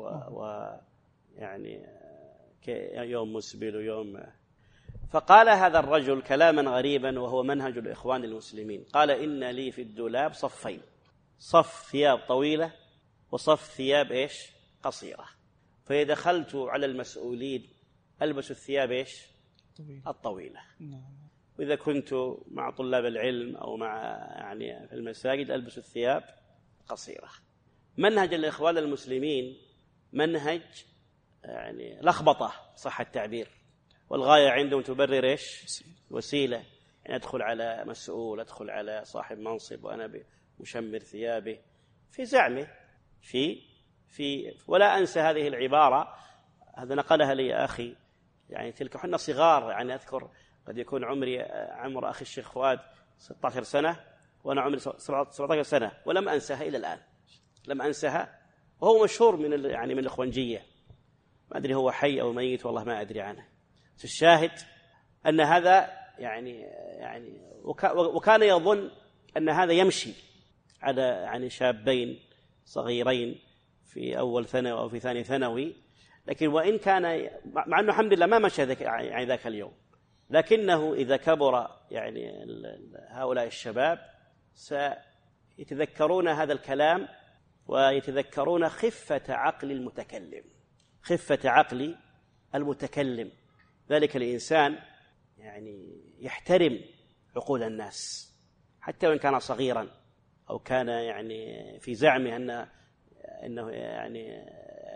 ويعني يوم مسبل ويوم. فقال هذا الرجل كلاما غريبا وهو منهج الإخوان المسلمين، قال: إن لي في الدولاب صفين، صف ثياب طويلة وصف ثياب إيش قصيرة، فإذا دخلت على المسؤولين ألبس الثياب إيش الطويلة، وإذا كنت مع طلاب العلم أو مع يعني في المساجد ألبس الثياب قصيرة. منهج الإخوان المسلمين منهج يعني لخبطة صح التعبير، والغاية عندهم تبرر إيش وسيلة، يعني أدخل على مسؤول، أدخل على صاحب منصب وأنا مشمر ثيابه في زعمه في في ولا أنسى هذه العبارة، هذا نقلها لي أخي، يعني تلك حنا صغار، يعني أذكر قد يكون عمري عمر أخي الشيخ فؤاد ستة عشر سنة وأنا عمري سبعة عشر سنة، ولم أنسها إلى الآن، لم أنسها. وهو مشهور من يعني من الإخوانجية، ما أدري هو حي أو ميت والله ما أدري عنه. الشاهد أن هذا يعني يعني وكان يظن أن هذا يمشي على يعني شابين صغيرين في أول ثانوي أو في ثاني ثانوي، لكن وإن كان مع أنه الحمد لله ما مشى ذاك يعني ذاك اليوم، لكنه إذا كبر يعني هؤلاء الشباب سيتذكرون هذا الكلام ويتذكرون خفة عقل المتكلم، خفة عقل المتكلم. ذلك الإنسان يعني يحترم عقول الناس حتى وإن كان صغيرا أو كان يعني في زعمه أن أنه يعني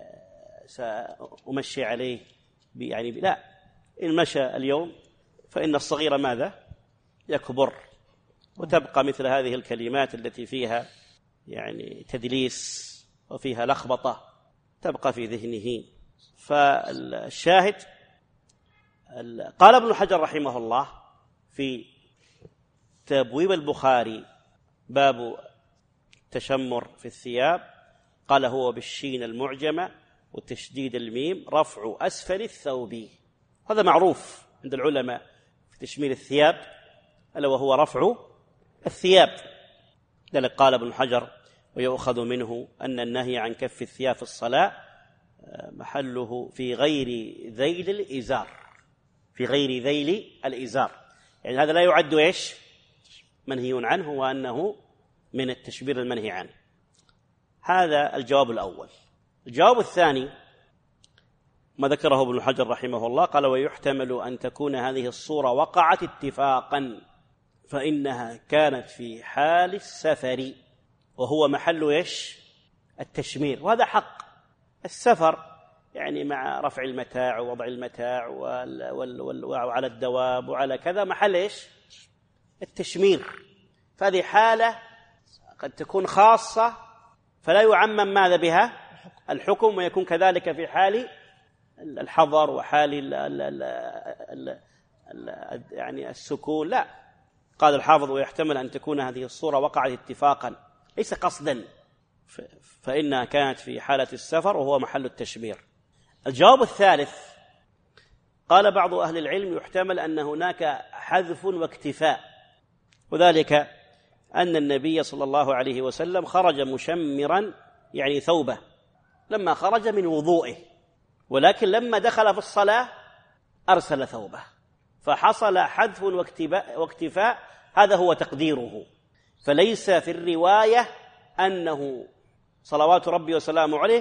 سأمشي عليه يعني لا، إن مشى اليوم فإن الصغير ماذا؟ يكبر، وتبقى مثل هذه الكلمات التي فيها يعني تدليس وفيها لخبطة تبقى في ذهنه. فالشاهد قال ابن حجر رحمه الله في تبويب البخاري باب تشمر في الثياب، قال هو بالشين المعجمة وتشديد الميم رفع أسفل الثوب. هذا معروف عند العلماء في تشمير الثياب ألا وهو رفع الثياب. لذلك قال ابن حجر ويؤخذ منه أن النهي عن كف الثياب في الصلاة محله في غير ذيل الإزار، في غير ذيل الإزار، يعني هذا لا يعد إيش منهي عنه، وأنه من التشبير المنهي عنه. هذا الجواب الأول. الجواب الثاني ما ذكره ابن حجر رحمه الله، قال ويحتمل أن تكون هذه الصورة وقعت اتفاقا فإنها كانت في حال السفر وهو محل إيش التشمير، وهذا حق. السفر يعني مع رفع المتاع ووضع المتاع وال وال وال وعلى الدواب وعلى كذا محل إيش التشمير، فهذه حالة قد تكون خاصة فلا يعمم ماذا بها الحكم، ويكون كذلك في حال الحظر وحال ال ال ال ال ال يعني السكون. لا، قال الحافظ ويحتمل أن تكون هذه الصورة وقعت اتفاقا ليس قصدا، فإنها كانت في حالة السفر وهو محل التشمير. الجواب الثالث قال بعض أهل العلم يحتمل أن هناك حذف واكتفاء، وذلك أن النبي صلى الله عليه وسلم خرج مشمرا يعني ثوبه لما خرج من وضوئه، ولكن لما دخل في الصلاة أرسل ثوبه، فحصل حذف واكتفاء، هذا هو تقديره. فليس في الرواية أنه صلوات ربي وسلامه عليه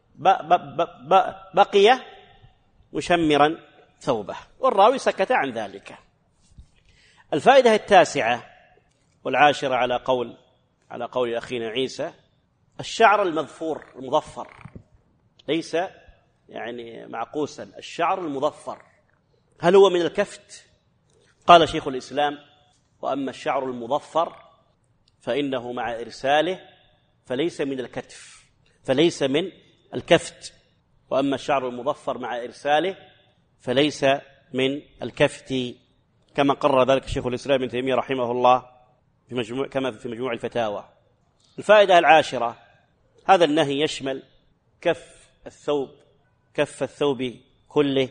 بقي مشمرا ثوبه، والراوي سكت عن ذلك. الفائدة التاسعة والعاشرة على قول على قول أخينا عيسى، الشعر المظفور المظفر ليس يعني معقوسا، الشعر المظفر هل هو من الكفت؟ قال شيخ الإسلام وأما الشعر المظفر فإنه مع إرساله فليس من الكتف فليس من الكفت، وأما الشعر المظفر مع إرساله فليس من الكفت، كما قرر ذلك شيخ الإسلام ابن تيمية رحمه الله في مجموع كما في مجموع الفتاوى. الفائدة العاشرة هذا النهي يشمل كف الثوب كف الثوب كله،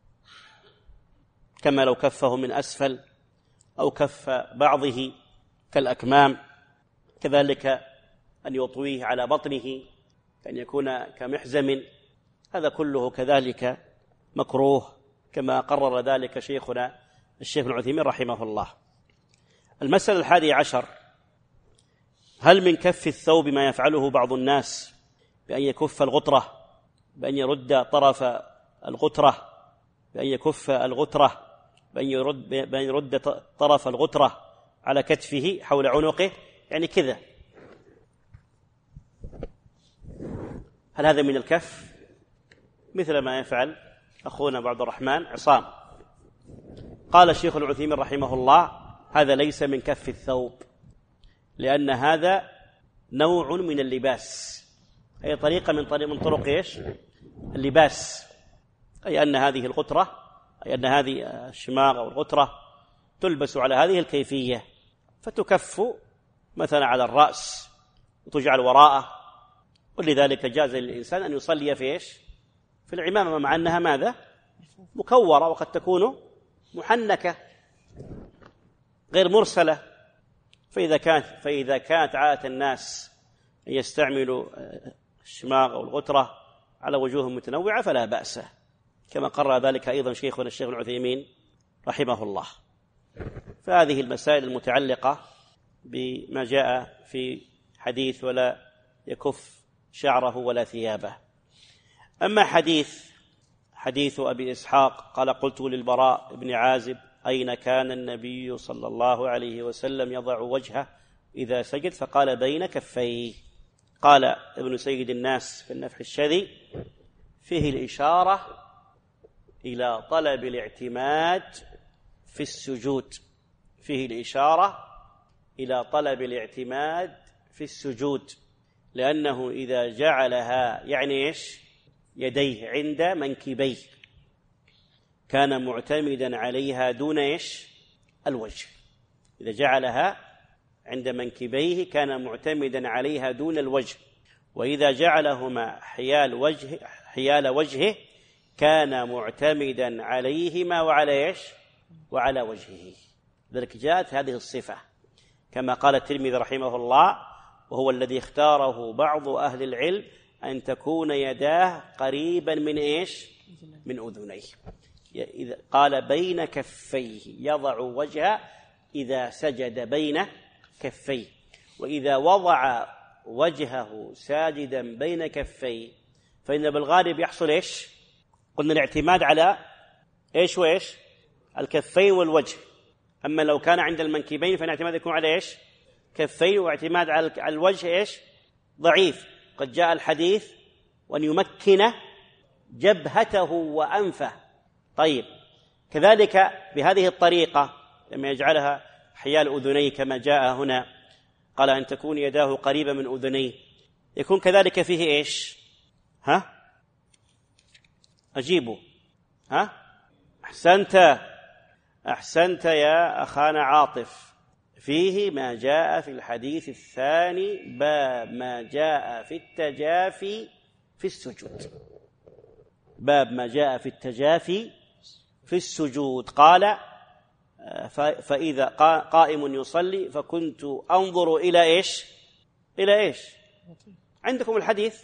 كما لو كفه من أسفل أو كف بعضه كالأكمام، كذلك أن يطويه على بطنه كأن يكون كمحزم، هذا كله كذلك مكروه كما قرر ذلك شيخنا الشيخ ابن عثيمين رحمه الله. المسألة الحادية عشر، هل من كف الثوب ما يفعله بعض الناس بأن يكف الغطرة بأن يرد طرف الغترة بأن يكف الغترة بأن يرد, بأن يرد طرف الغترة على كتفه حول عنقه، يعني كذا، هل هذا من الكف مثل ما يفعل أخونا عبد الرحمن عصام؟ قال الشيخ العثيمين رحمه الله هذا ليس من كف الثوب، لأن هذا نوع من اللباس، هي طريقة من طريق من طرق إيش اللباس، أي أن هذه الغترة أي أن هذه الشماغ أو الغترة تلبس على هذه الكيفية، فتكف مثلا على الرأس وتجعل وراءه، ولذلك جاز للإنسان أن يصلي في إيش في العمامة مع أنها ماذا مكورة، وقد تكون محنكة غير مرسلة. فإذا كانت فإذا كانت عادة الناس أن يستعملوا الشماغ أو الغترة على وجوه متنوعة فلا بأس، كما قرر ذلك أيضا شيخنا الشيخ العثيمين رحمه الله. فهذه المسائل المتعلقة بما جاء في حديث ولا يكف شعره ولا ثيابه. أما حديث حديث أبي إسحاق قال قلت للبراء بن عازب أين كان النبي صلى الله عليه وسلم يضع وجهه إذا سجد؟ فقال بين كفيه. قال ابن سيد الناس في النفح الشذي فيه الإشارة إلى طلب الاعتماد في السجود، فيه الإشارة إلى طلب الاعتماد في السجود، لأنه إذا جعلها يعني إيش؟ يديه عند منكبيه كان معتمدا عليها دون إيش؟ الوجه. إذا جعلها عند منكبيه كان معتمدا عليها دون الوجه، وإذا جعلهما حيال وجه حيال وجهه كان معتمدا عليهما وعلى إيش؟ وعلى وجهه. لذلك جاءت هذه الصفة كما قال الترمذي رحمه الله، وهو الذي اختاره بعض أهل العلم، أن تكون يداه قريبا من إيش؟ من أذنيه. إذا قال بين كفيه يضع وجهه إذا سجد بين كفيه، وإذا وضع وجهه ساجدا بين كفيه فإن بالغالب يحصل إيش؟ قلنا الاعتماد على إيش وإيش؟ الكفين والوجه. أما لو كان عند المنكبين فإن الاعتماد يكون على إيش؟ كفين، واعتماد على الوجه إيش؟ ضعيف. قد جاء الحديث وأن يمكن جبهته وأنفه. طيب كذلك بهذه الطريقة لما يجعلها حيال أذنيه كما جاء هنا، قال أن تكون يداه قريبة من أذنيه، يكون كذلك فيه إيش؟ ها؟ أجيبوا. ها؟ أحسنت أحسنت يا أخانا عاطف. فيه ما جاء في الحديث الثاني باب ما جاء في التجافي في السجود، باب ما جاء في التجافي في السجود. قال فإذا قائم يصلي فكنت أنظر إلى إيش؟ إلى إيش؟ عندكم الحديث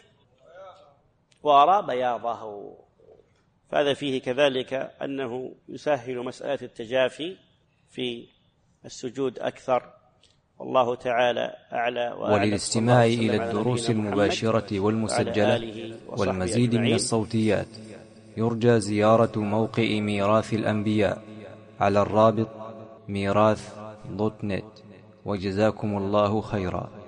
وأرى بياضه. فهذا فيه كذلك أنه يسهل مسألة التجافي في السجود أكثر، والله تعالى أعلى وأعلى. وللاستماع إلى الدروس المباشرة والمسجلة والمزيد من الصوتيات يرجى زيارة موقع ميراث الأنبياء على الرابط ميراث دوت نت. وجزاكم الله خيرا.